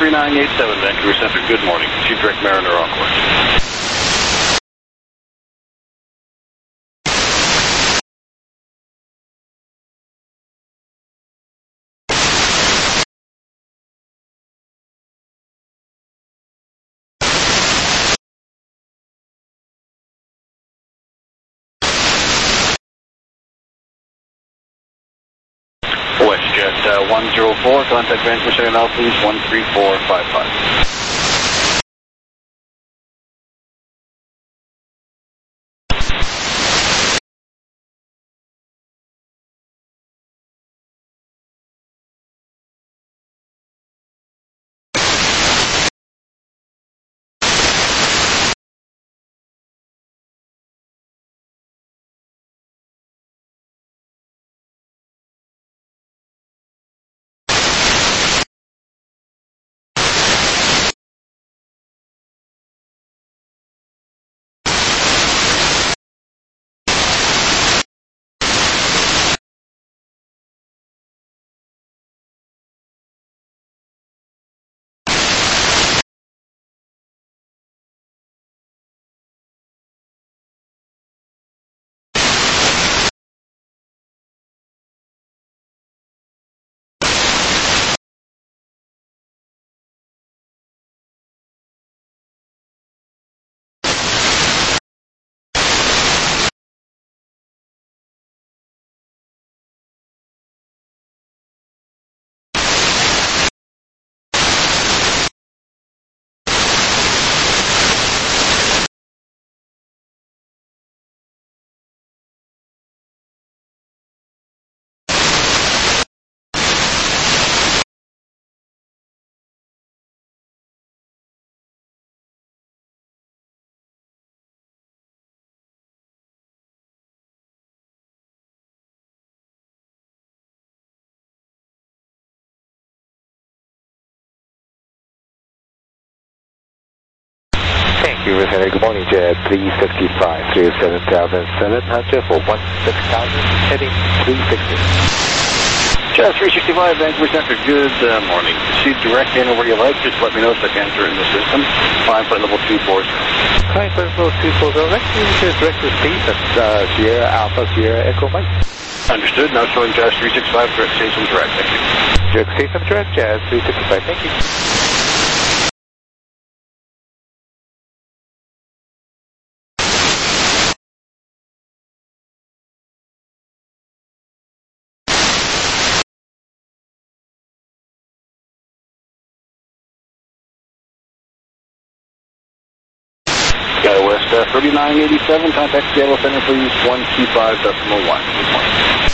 3987, Vancouver Center. Good morning. Proceed direct Mariner on course. WestJet 104, contact Vancouver Center now, please, 13455. Vancouver Center, good morning, Jet 365, 37007, Hunter for 16,000, heading 360. Jet 365, Vancouver Center, good morning. Proceed direct in where you like, just let me know so I can enter it in the system. Climb flight level 240. Climb flight level 240, next is direct receipt, that's Sierra Alpha, Sierra Echo Mike. Understood, now showing Jazz 365, direct station direct, thank you. Direct station direct, Jazz 365, thank you. SkyWest 3987, contact Seattle Center, please, 125.1. Good morning.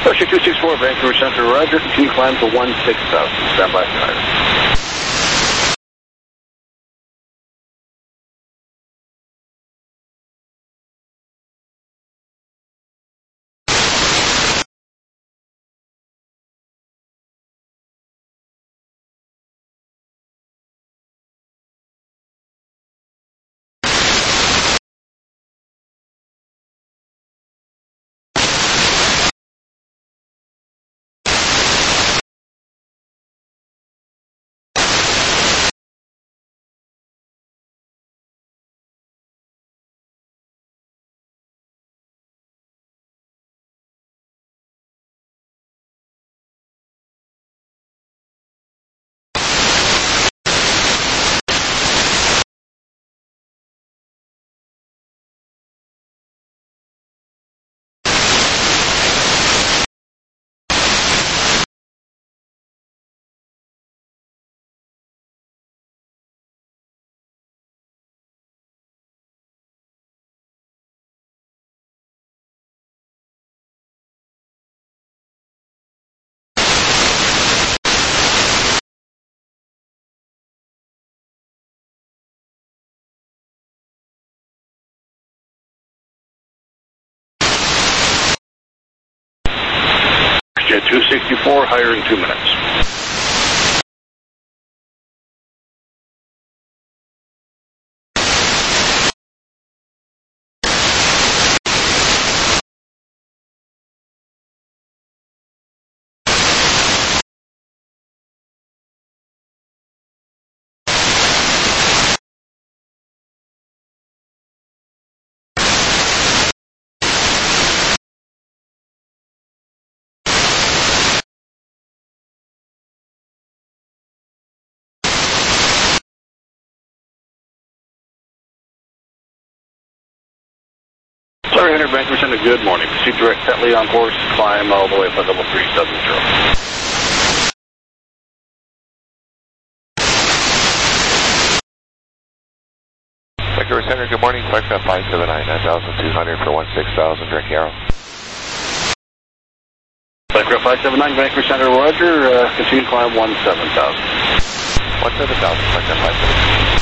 Russia 264, Vancouver Center, roger. Continue climb to 16,000. Stand by for higher. Jet 264, higher in 2 minutes. Larry Hunter, Vancouver Center, good morning. Proceed direct Tetley on course, climb all the way up level 370. Vancouver Center, good morning. Flight 579, 9,200 for 16,000, direct arrow. Flight 579, Vancouver Center, roger. Continue to climb 17,000. 17,000, Flight 579.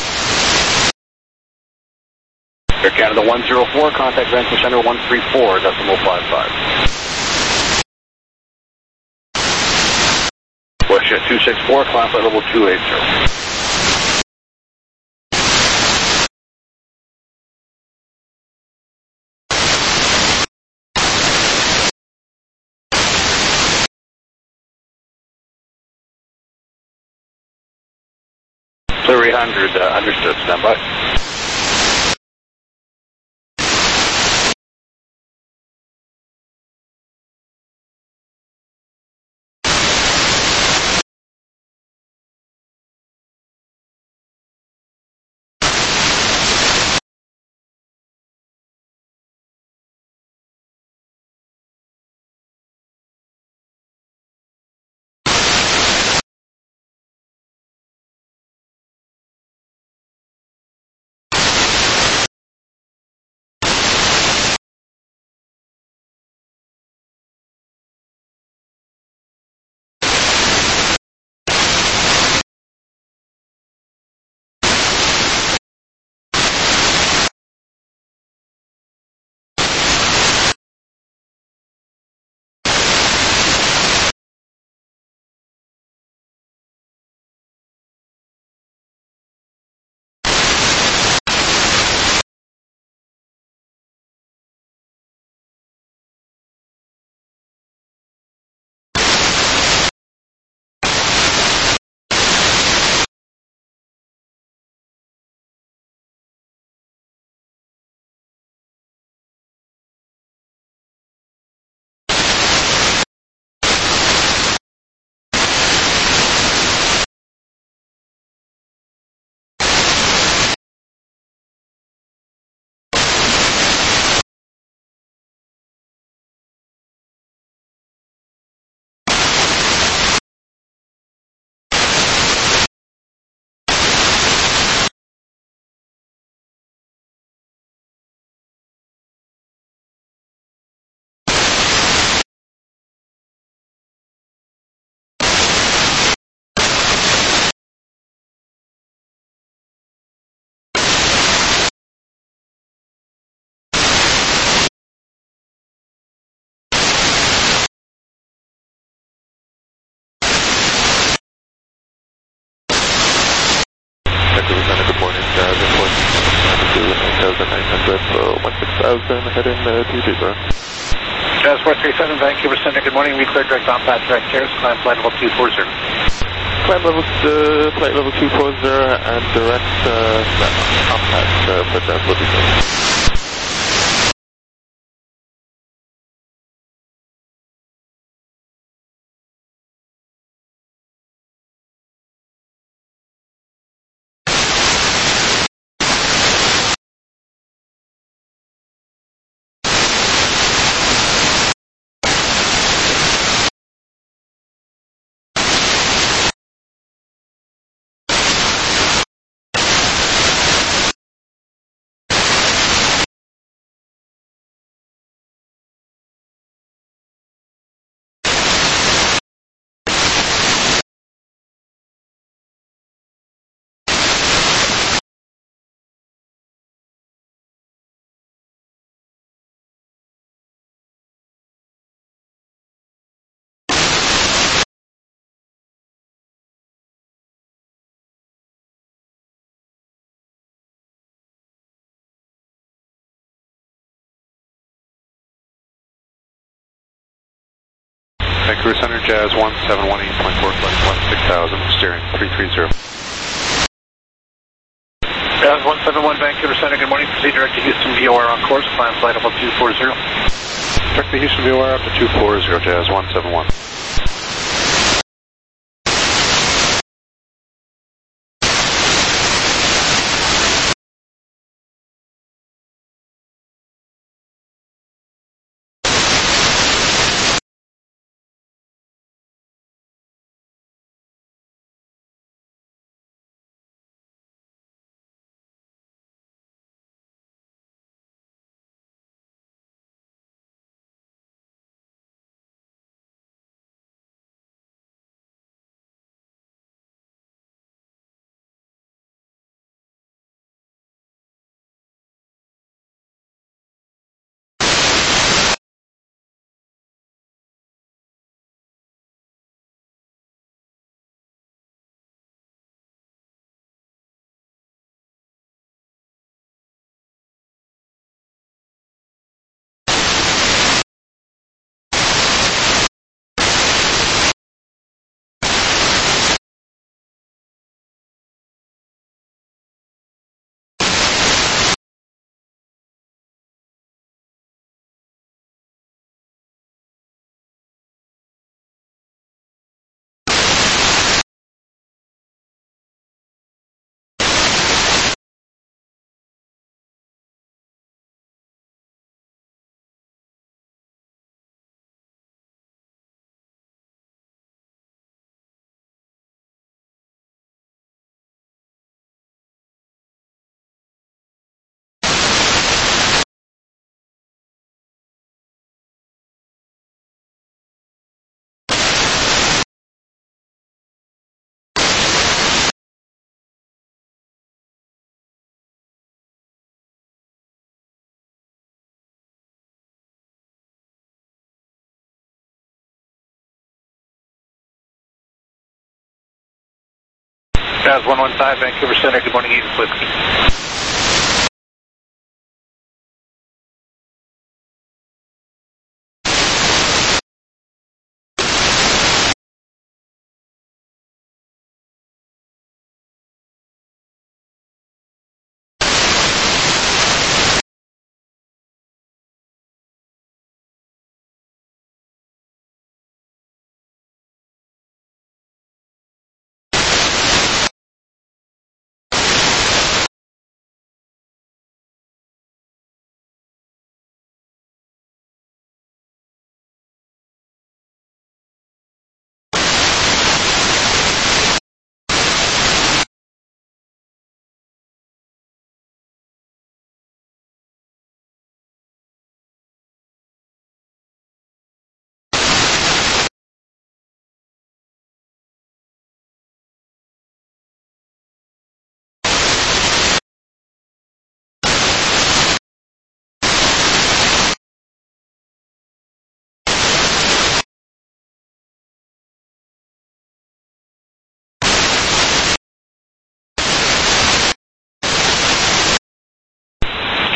Air Canada 104, contact Vancouver Center 134.55. WestJet 264, climb flight level 280. Clear 800, understood, stand by. Vancouver Center, good morning. Jazz Airport, 9,900 for 16,000, heading 230. Jazz 437, Vancouver Center, good morning. We cleared direct on-path direct chairs, climb flight level 240. Flight level 240 and direct on-path for Jazz will be good. Vancouver Center, Jazz 1718.4, flight 16,000, steering 330. Jazz 171, Vancouver Center, good morning. Proceed direct to Houston, VOR on course, climb flight level 240. Direct to Houston VOR up to 240, Jazz 171. Jazz 115, Vancouver Center, good morning, Eden Whiskey.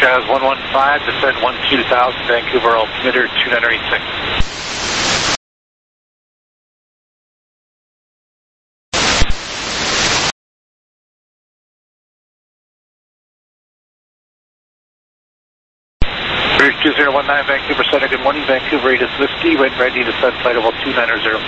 Jazz 115, descend 12000, Vancouver altimeter 2986. Bridge 2019, Vancouver Center, good morning. Vancouver 8 is Whiskey, ready to descend flight level 290.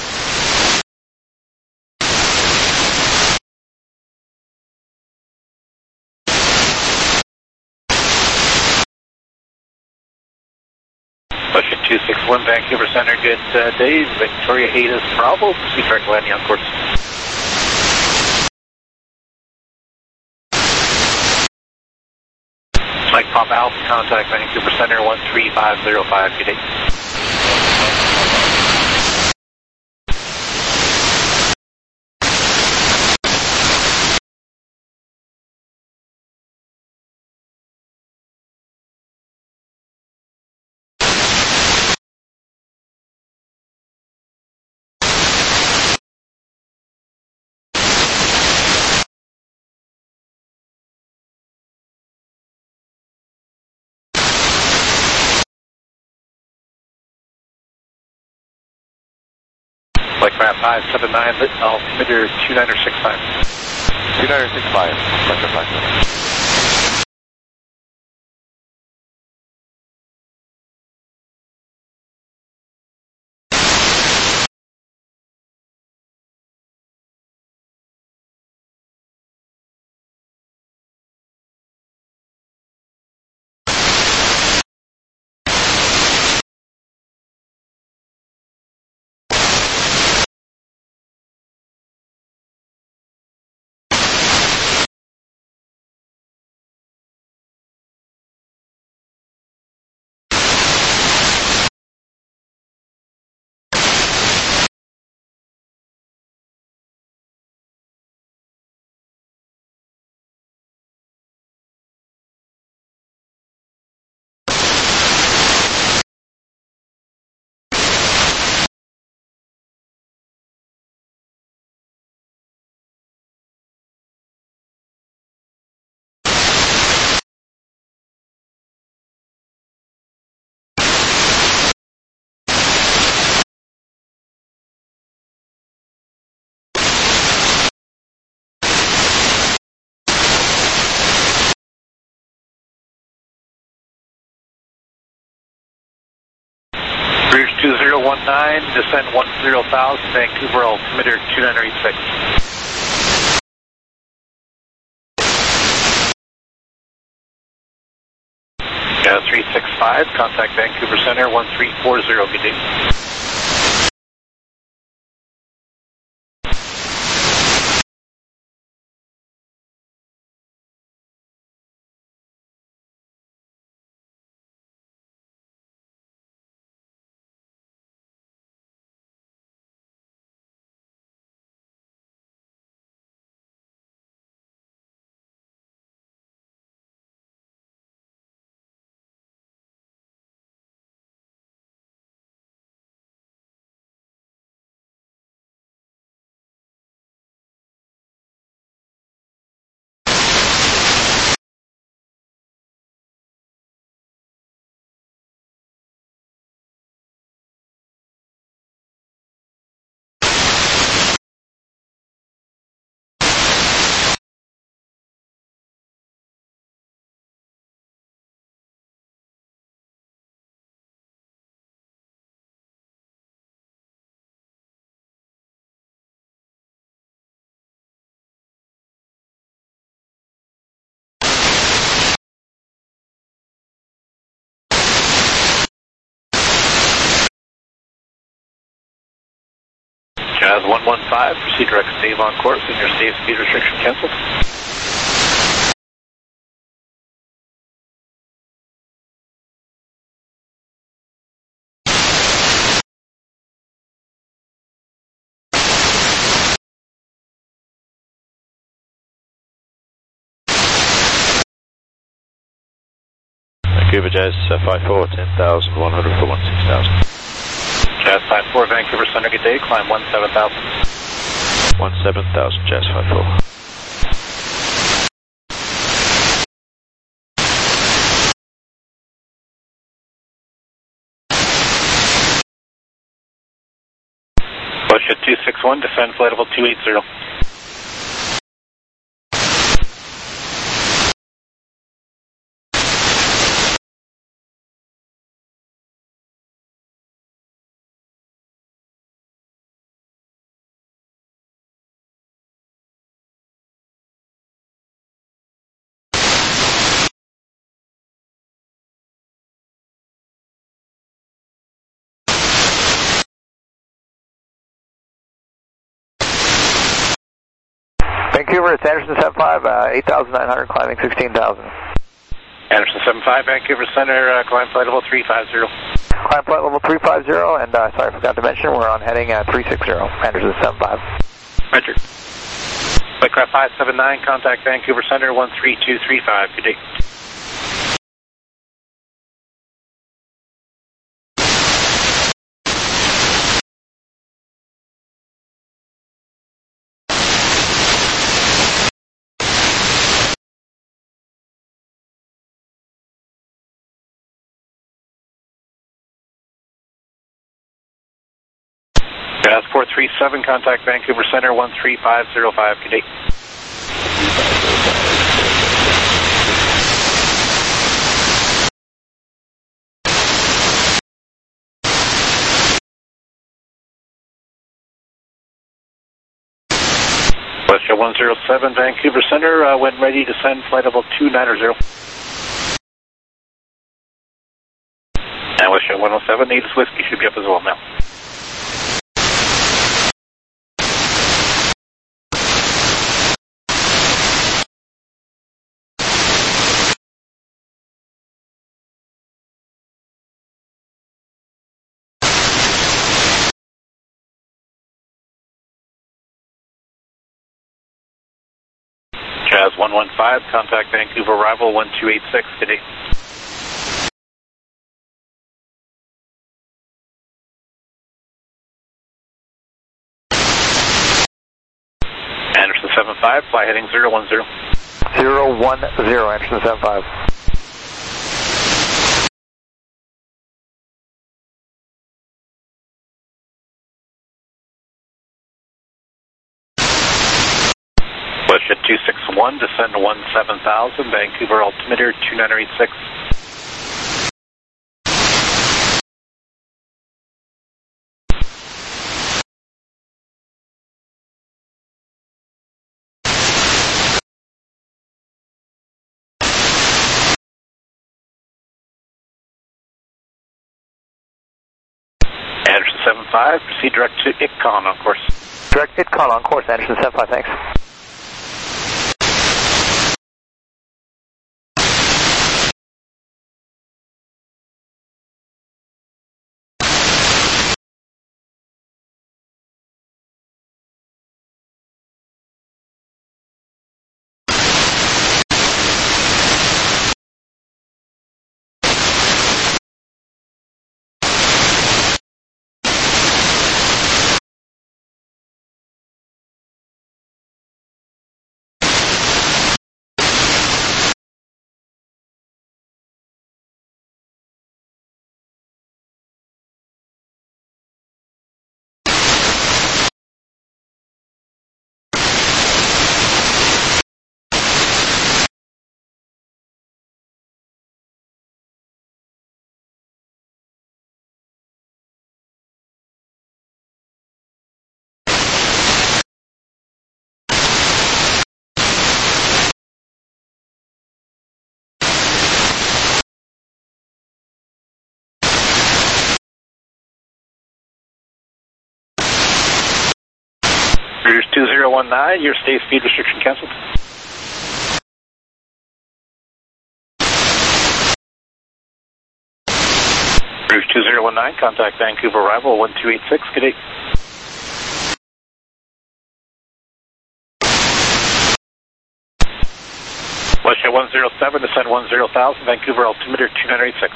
Question 261, Vancouver Center, good day. Victoria 8 is Bravo, proceed direct landing on course. Mike Papa Alpha, contact Vancouver Center 13505, good day. Flight craft 579, altimeter 2965. 2965, Flight 579. Bridge 2019, descend 10,000, Vancouver altimeter 2986. Jazz 365, contact Vancouver Center 1340, good day. Jazz 115, proceed direct save on course and your save speed restriction canceled. Vancouver Jazz 54, 10,100 for 16,000. Jazz 54, Vancouver Center, good day, climb 17,000. 17,000, Jazz 54. Bullshit 261, descend flight level 280. Vancouver, it's Anderson 75, 8,900, climbing 16,000. Anderson 75, Vancouver Center, climb flight level 350. Climb flight level 350, and sorry, I forgot to mention, we're on heading 360, Anderson 75. Roger. Flightcraft 579, contact Vancouver Center, 13235, good day. Jazz 437, contact Vancouver Center, 13505, good day. Westjet 107, Vancouver Center, when ready, descend flight level 290. And Westjet 107, Native Whiskey should be up as well now. Jazz 115, contact Vancouver arrival 1286, good day. Anderson 75, fly heading 010. 010, Anderson 75. Bullshit 261, descend 17,000, Vancouver altimeter 2986. Anderson 75, proceed direct to ITCON on course. Direct ITCON on course, Anderson 75, thanks. Cruise 2019, your state speed restriction canceled. Cruise 2019, contact Vancouver arrival 1286, good day. Westjet 107, descend 10,000, Vancouver altimeter 2986.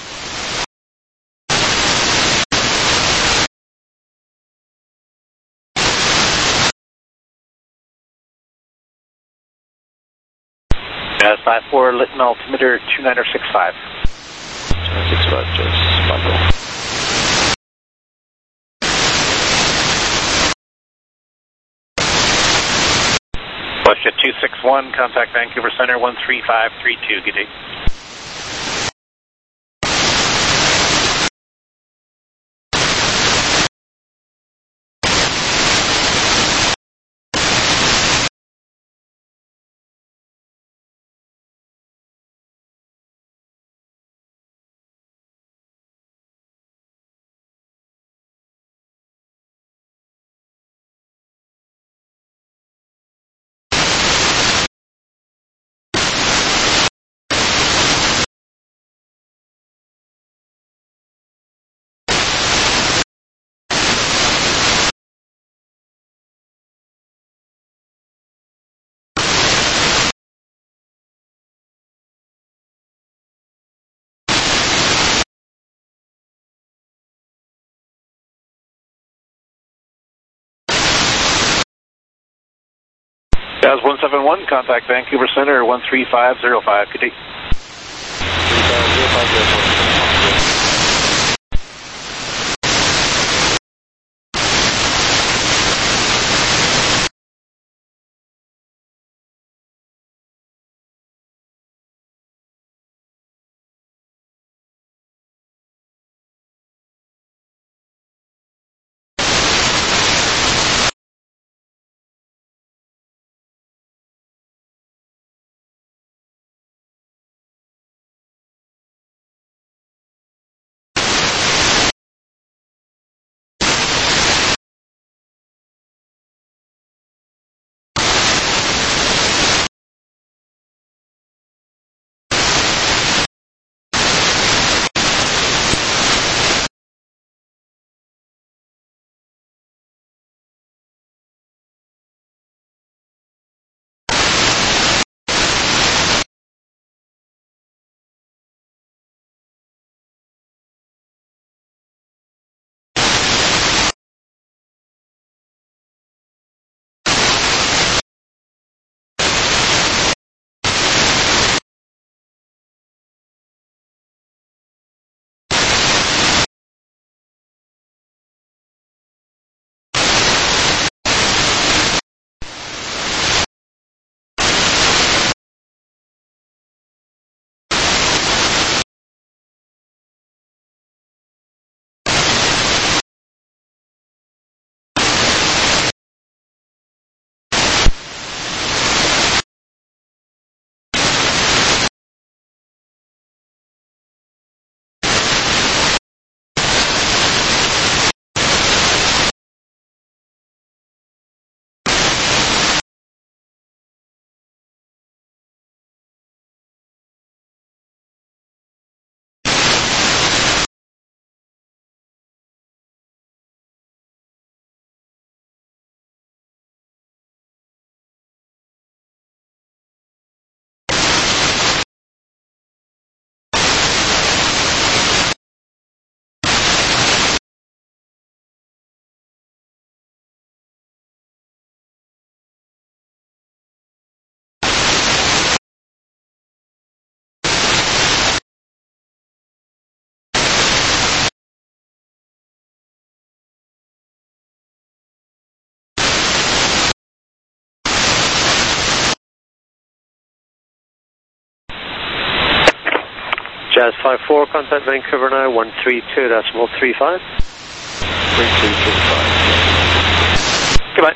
Jazz 54, Lytton altimeter 2965. 2965, Jazz 54. Alaska 261, contact Vancouver Center 13532. Good day. Jazz 171, contact Vancouver Center 13505. Good day. 350. Jazz 54, contact Vancouver now, 132.35. 3235. Goodbye.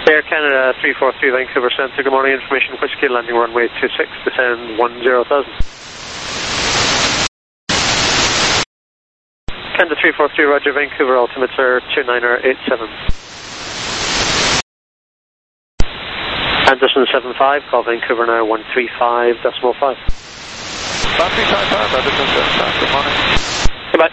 Air Canada 343 Vancouver Centre, good morning, information Whiskey, landing runway 26, descend 10,000. Canada 343, roger, Vancouver, altimeter 2987. Anderson 75, call Vancouver now 135.5. 1355, Anderson 75, good morning. Goodbye.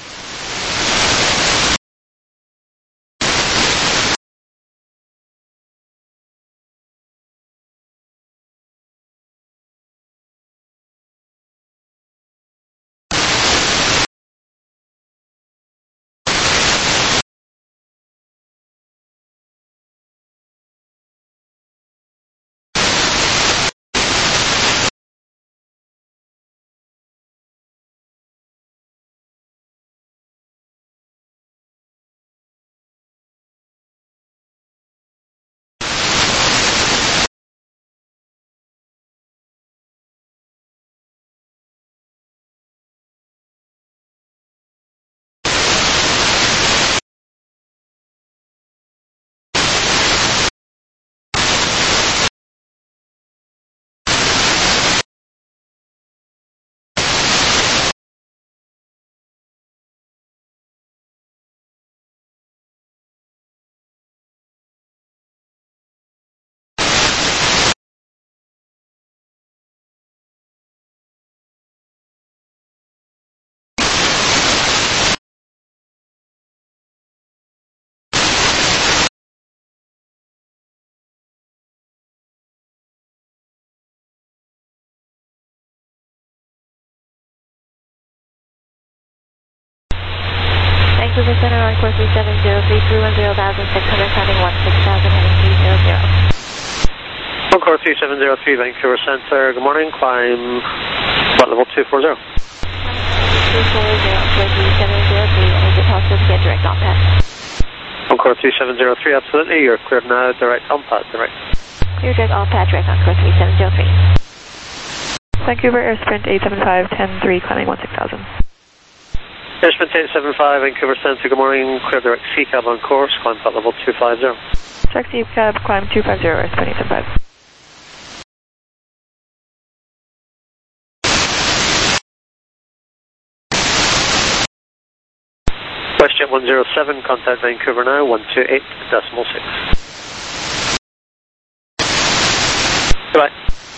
Vancouver Center on course 3703, 310,600, climbing 16,000, heading 300. On course 3703 Vancouver Centre, good morning, climb flight level 240. 240, course 3703, and is it possible to get direct on pad? On course 3703, absolutely, you're cleared now, direct on pad, direct. Clear direct on pad, direct on course 3703. Vancouver Airsprint 875, 10-3, climbing 16,000. Airsprint 875, Vancouver Centre, good morning, clear direct CCAB on course, climb flight level 250. Direct CCAB, climb 250, Airsprint 875. WestJet 107, contact Vancouver now, 128.6. Goodbye.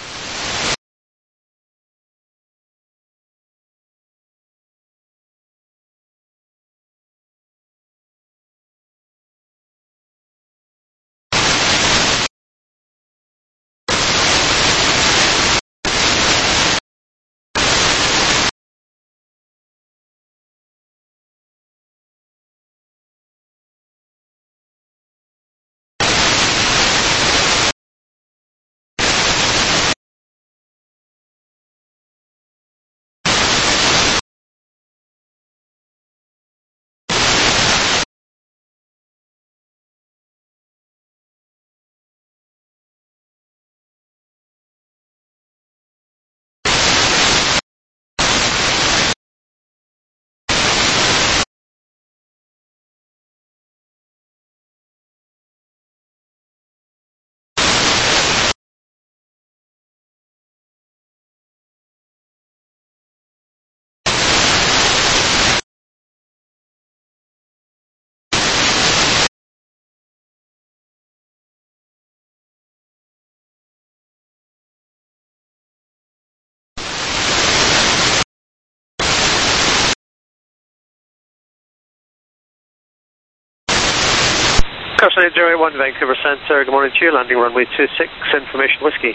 Carson 801, Vancouver Centre, good morning to you, landing runway 26, information Whiskey.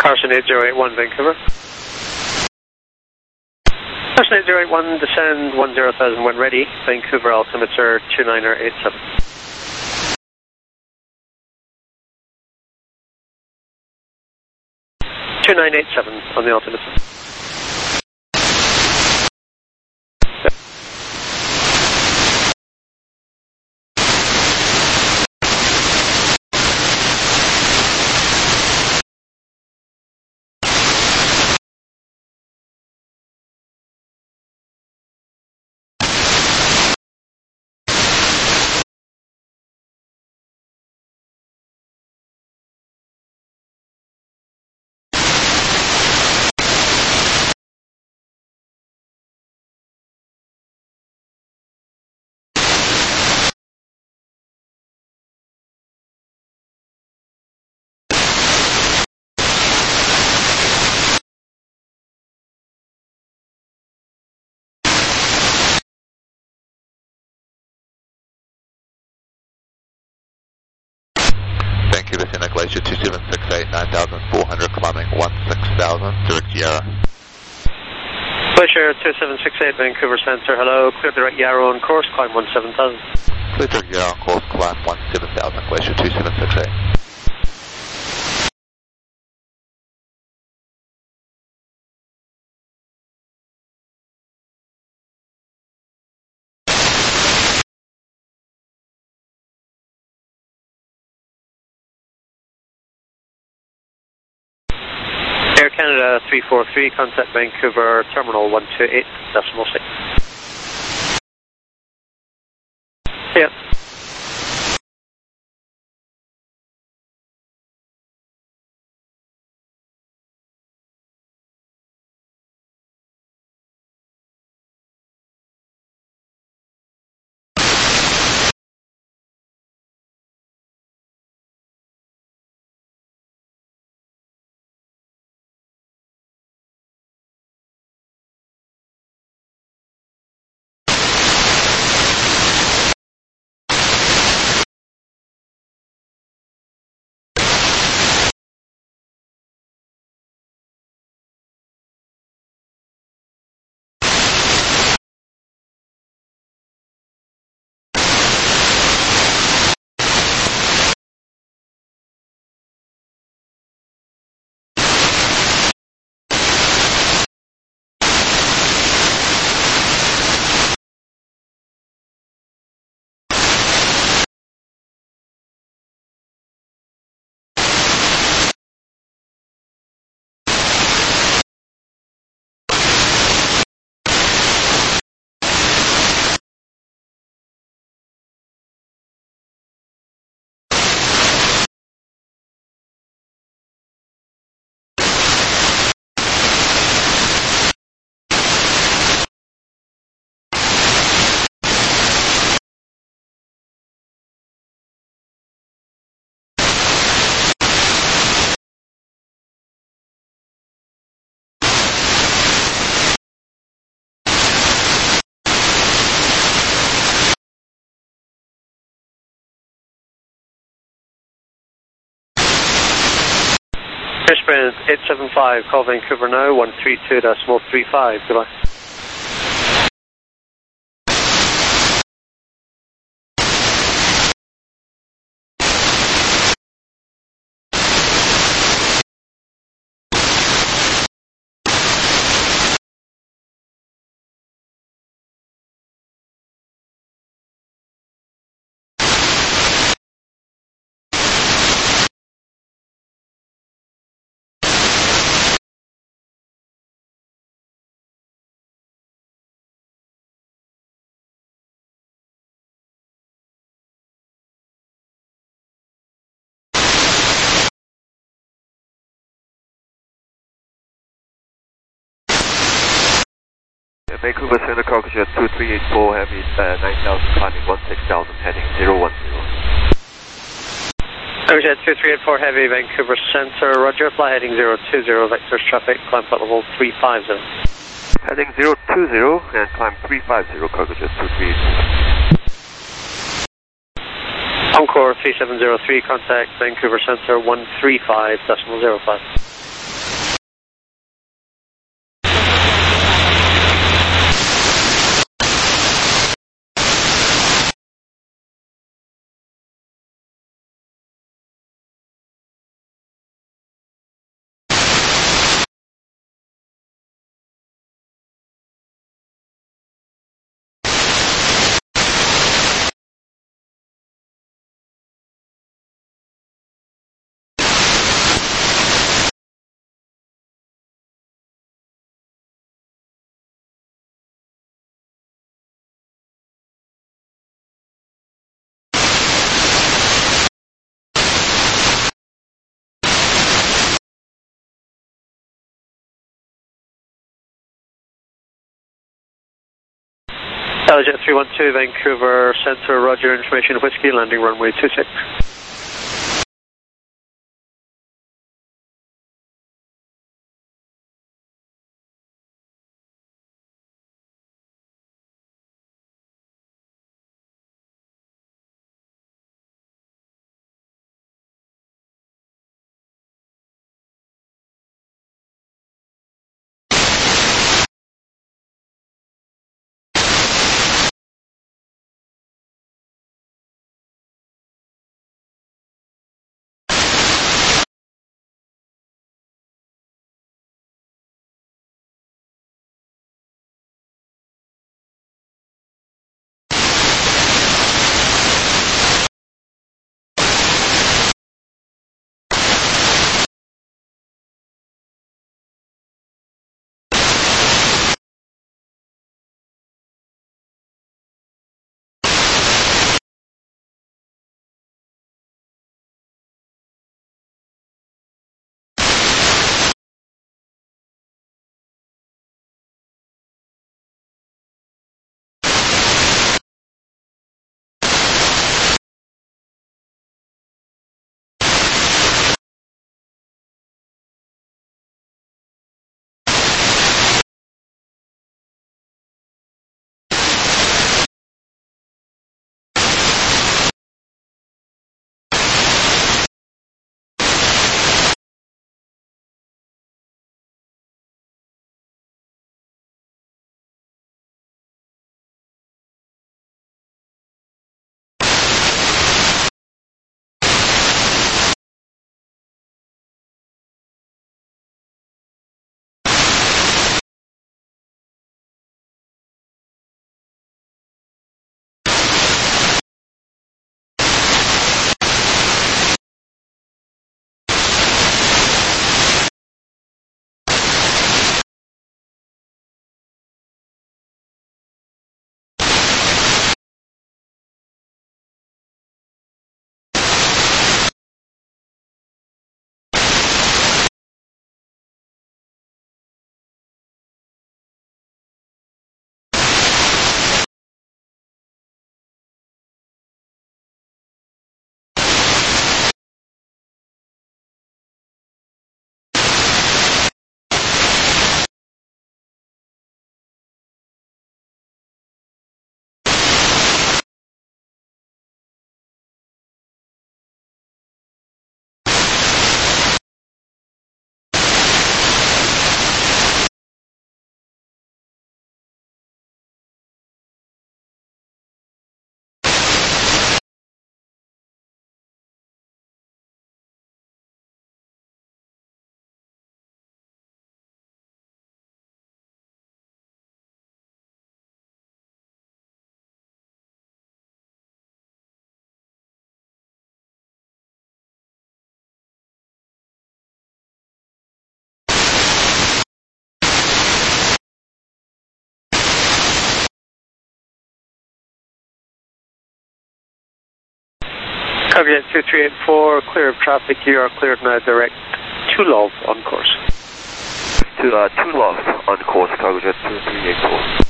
Carson 8081 Vancouver. Carson 8081, descend 10,000 when ready. Vancouver altimeter 2987. On the altimeter. Vancouver Santa Glacier 2768, 9,400, climbing 16,000, direct Yarra. Glacier 2768, Vancouver Center, hello, clear direct Yarra on course, climb 17,000. Clear direct Yarra on course, climb 17,000, Glacier 2768. Air Canada 343, contact Vancouver Terminal 128.6. Yeah. Brisbane 875, call Vancouver now, 132.35, goodbye. Vancouver Center, Cargojet 2384, heavy 9,000, climbing 16,000, heading 010. Cargojet 2384 Heavy, Vancouver Center, roger, fly heading 020, vectors traffic, climb flight level 350. Heading 020 and climb 350, Cargojet 2384. Encore 3703, contact Vancouver Center 135.05. Jet 312, Vancouver Centre, roger, information whiskey, landing runway 26. Cargo Jet 2384, clear of traffic. You are cleared now, direct to Love on course. To Love on course, Cargo Jet 2384.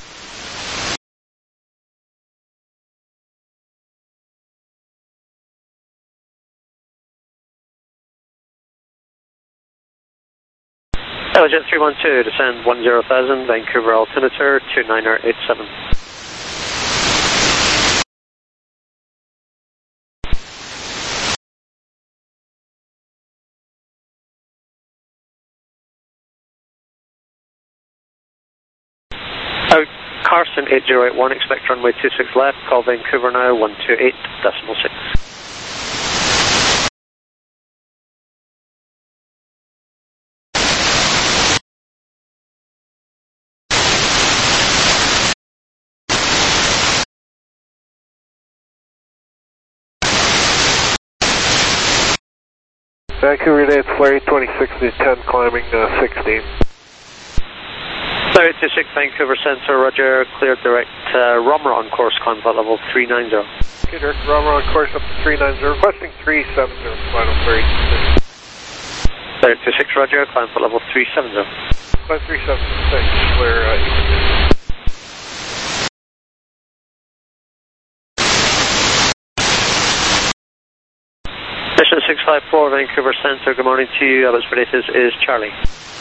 Jet 312, descend 10,000, Vancouver altimeter 2987. Carson 8081, expect runway 26 left, call Vancouver now 128.6. Vancouver today, it's flare 26 to 10, climbing 16. Flare 26, Vancouver Centre, roger, cleared direct Romer on course, climb flight level 390. Okay, direct Romer on course up to 390, requesting 370, final flare 26. Flare 26, roger, climb flight level 370. Climb 370, thanks, flare Cessna 654, Vancouver Center, good morning to you. Airbus Predators is Charlie.